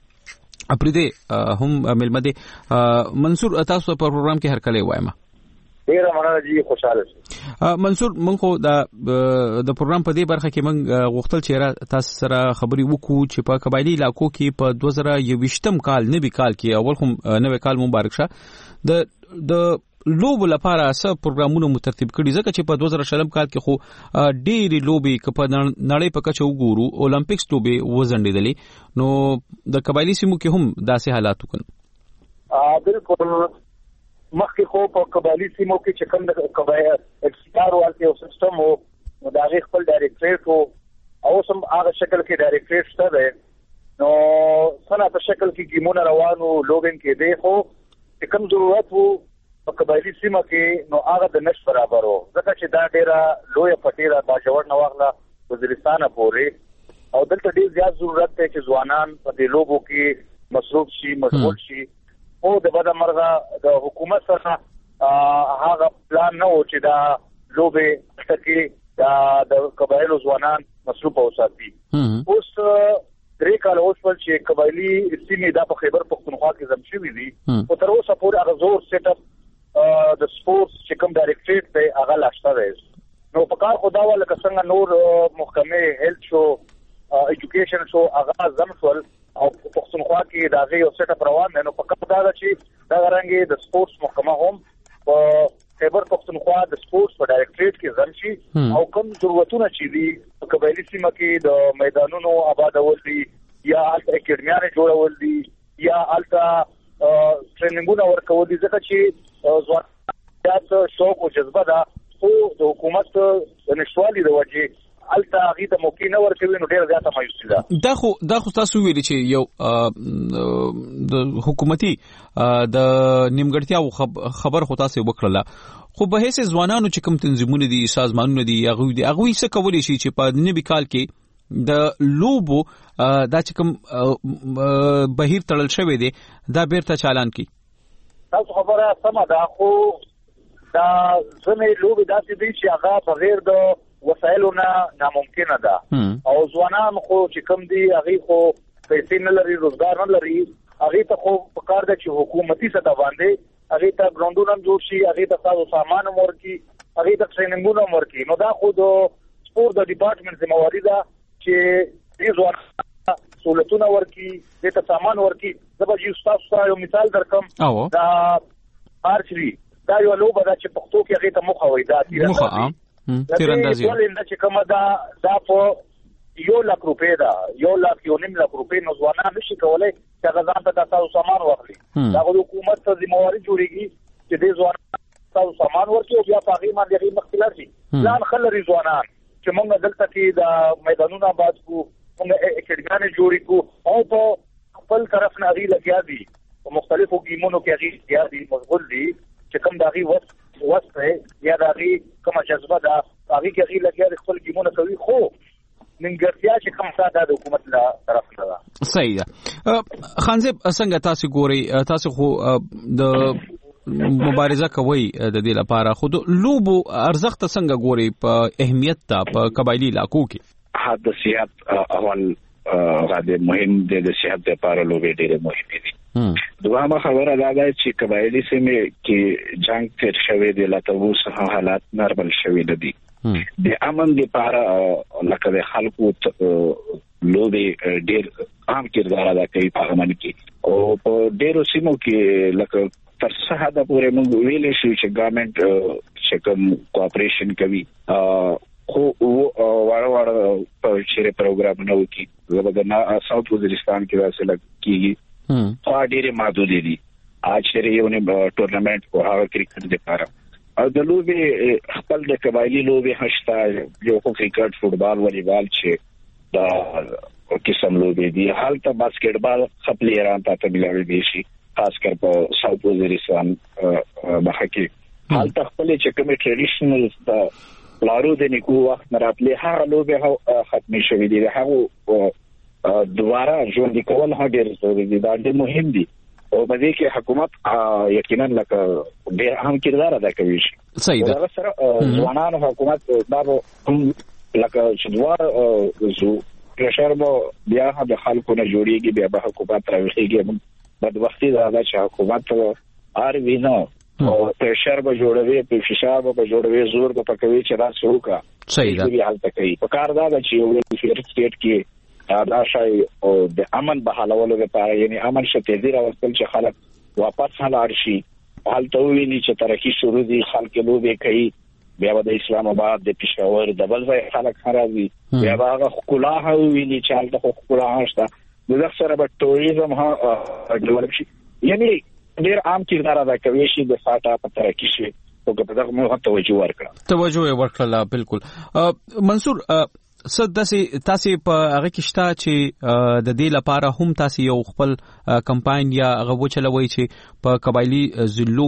اپریده هم ملمده منصور تاسو په پروګرام کې هر کله وایم. ډیره مننه جی خوشاله شم. منصور مونږ د د پروګرام په دې برخه کې مونږ غوښتل چې تاسو سره خبرې وکړو چې په قبایلی علاقو کې په دوه زره یوویشتم کال نوي کال کې اول هم نوي کال مبارک شه د د لوبو لپاره څه پروګرامونه مترتب کړي ځکه چې په دوه زره شلم کال کې خو ډېری لوبي په نړۍ په کچه وګورو اولمپیکس لوبي وزندېدلې نو د قبایلی سیمو کې هم داسې حالات وکړي. ا بالکل مخکې خو په قبایلی سیمو کې چې کوم د قبایل اکسپار والته او سیستم او د هغه خپل ډایریکټریټ او سم هغه شکل کې ډایریکټریټ شته ده نو څنګه په شکل کې ګیمونه روانو لوبین کې دی خو کوم ضرورت وو په قبایلی سیمه کې نو هغه د نش برابر وو ځکه چې دا ډیره لوی پټیره باجوړ نه واغله وزیرستان پورې او دلته ډیر زیات ضرورت دی چې ځوانان په دې لوبو کې مصروف شي مشغول شي او د بده مرغه د حکومت سره هغه پلان نه و چې دا لوبې تکي دا د قبایلو ځوانان مصروف اوساتي. اوس درې کال اوس ول چې قبایلی سیمې دا په خیبر پختونخوا کې زم شوې دي او تر اوسه پورې هغه زور سیټ اپ د سپورتس چې چې کوم ډایریکټریټ دی هغه لاشته دی. نو په کار خدا ولا څنګه نور محکمه هیلث شو ایجوکیشن شو هغه زم شول او پښتونخوا کې دا غي او سیټ اپ روان دی. نو په کار دا چې دا رنګي د سپورتس محکمه هم په خیبر پښتونخوا د سپورتس په ډایریکټریټ کې ځم شي او کوم ضرورتونه چې دي په قبایلی سیمه کې د میدانونو آبادول دي یا الته اکیډمیانې جوړول دي یا الته ټریننګونه ورکول دي ځکه چې ځوانان شوق او جذبه ده خو د حکومت د نشوالي د وجې الته هغه د موقع نه ورکوي نو ډیر زیاته مایوسي ده. دا خو دا خو تاسو ویلي چې یو د حکومتي د نیمګړتیا خبر خو تاسو وکړه خو به هیڅ ځوانانو چې کوم تنظیمونه دي سازمانونه دي هغه دي هغه څه کولی شي چې په نوي کال کې د لوبو دا چې کوم بهیر تړل شوی دی دا بیرته چالان کی. تاسو خبره سمه ده خو دا زمې لوبې داسې دي چې هغه بغیر د وسایلو نه ناممکنه ده او ځوانان خو چې کوم دي هغه خو پیسې نه لري روزګار نه لري هغه ته خو په کار ده چې حکومتي سطح باندې هغه ته ګراوندونه جوړ شي هغه ته تاسو سامان ورکړي هغه ته ټریننګونه ورکړي. نو دا خو د سپورت د ډپارټمنټ ذمہواری ده چې دې ځوانان سہولتونه ورکړي دې ته سامان ورکړي. زه به یو تاسو یو مثال درکم دا آرچري دا یو لوبه ده چې پښتو کې هغه ته مخه وای دا تیراندازي تیراندازي ولنه چې کومه دا دا په یو لک روپے دا یو لک یو نیم لک روپے نو ځوانان نشي کولای چې هغه ځان ته تاسو سامان واخلي. دا د حکومت ته ذمہواری جوړیږي چې دې ځوانان تاسو سامان ورکړي او بیا په هغه باندې هغه مختلف شي ځان خلري ځوانان چې موږ دلته کې د میدانونو آباد کو موږ اکیډمیانې جوړې کو او په خپل طرف نه هغه لګیا دي په مختلفو گیمونو کې هغه لګیا دي مشغول دي چې کوم داغي وس وسه یا داغي کوم جذبه دا هغه کې هغه لګیا د خپل گیمونو کوي خو منګرتیا چې کوم ساده د حکومت له طرف نه ده. صحیح ده. خانزب څنګه تاسو ګوري تاسو خو د مبارزه کوي د دې لپاره خو د لوبو ارزښت څنګه ګوري په اهمیت ته په قبایلی علاقو کې؟ حد صحت اول غاډه مهم دي د صحت لپاره لوبې ډېرې مهمې دي. دوامه خبره دا ده چې قبایلی سیمه کې جنگ تیر شوی دی لته اوس حالات نارمل شوی دي. د امن لپاره لکه د خلکو لوبې ډېر عام کردار ادا کوي په امن کې او په ډېرو سیمو کې لکه تر څه حد پورې موږ ویلې شو چې ګورنمنت چې کوم کوآپریشن کوي خو وړ وړ په چیرې پروګرام نه وکي زبردنا ساوث وزیرستان کې راځي لکه خو ډېرې محدودې دي. اج لري یو نه ټورنمنت په هغه کرکټ لپاره او د لوبې خپل د قبایلی لوبې هشته یو خو کرکټ فوټبال والیبال چې دا قسم لوبې دي حالته باسکټبال خپل ایران ته ملوي دي شي خاص کر په ساوث وزیرستان مخه کې حالته خپل چې کوم ټریډیشنل د لارو د نیکو وخت نه راتلې هغه لوبې ختمې شوې دي هغه دوباره ژوند کول هغه ډېر ضروري دي دا ډېر مهم دي او په دې کې حکومت یقینا لکه ډېر اهم کردار ادا کوي. صحیح ده. دا سره ځوانان حکومت دا هم لکه چې دوار زو پرشر مو بیا د خلکو نه جوړیږي بیا به حکومت راوړيږي بد وختي دا چې حکومت ار وینا او پرشر به جوړوي په فشار به جوړوي زور به پکوي چې راځي وکا. صحیح ده. بیا حالت کوي په کار دا چې یو فیر سټیټ کې دا شای او د امن بحالولو لپاره یعنی امن شتیزی راوستل چې خلک واپس حلال شي حالته ویني چې ترقی شروع دي خلک لوبې کوي بیا د اسلام آباد د پېښور د بل ځای خلک خرابي بیا هغه خلاها ویني چې حالته خلاها شته د سره به ټوریزم ها ډیولپ شي یعنی ډیر عام کردار ادا کوي شي د ساته په ترقی شي او په دغه مو توجه ورکړه توجه ورکړه بالکل. منصور سداسي تاسو په هغه کې شته چې د دې لپاره هم تاسو یو خپل کمپاین یا غو چلوي چې په قبایلی ضلعو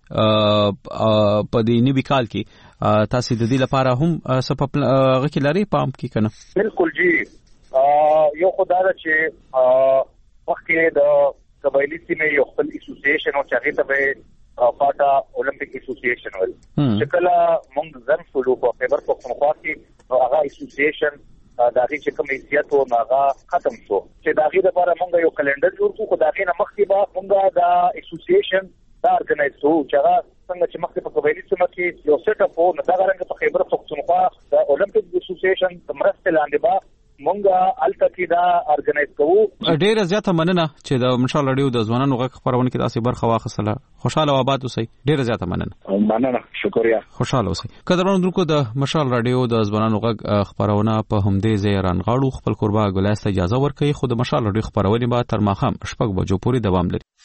کې په دې نیوي کال کې تاسو د دې لپاره هم سبب هغه کې لري پام کې کنه؟ بالکل جی یو خدای چې وخت د قبایلی سیمه یو خپل اسوسییشن او چې هغه ته فاټا اولمپیک اسوسییشن ول چې کله موږ ځم شلو په خیبر پختونخوا کې هغه اسوسییشن دا غي چې کوم حیثیت او هغه ختم شو چې دا غي لپاره موږ یو کلندر جوړ کړو خو دا غي نه مخکې به موږ دا اسوسییشن دا ارګنایز کړو چې هغه څنګه چې مخکې په قبایلي سیمه کې یو سیټ اپ وو نو دا رنګ په خیبر پختونخوا د اولمپیک اسوسییشن د مرستې لاندې به مونږه الته کې دا ارګنایز کوو. ډیره زیاته مننه چې د مشال رادیو د ځوانانو غږ خبرونه کې تاسو برخه واخیستله. خوشاله او آباد اوسئ. ډیره زیاته مننه. مننه، شکریا. خوشاله اوسئ. قدرمنو درکو د مشال رادیو د ځوانانو غږ خبرونه په همدې ځای رانغاړو. خپل قربا ګلاسته اجازه ورکړي. خو د مشال رادیو خبرونه به تر ماښام شپږ بجو پورې دوام لري.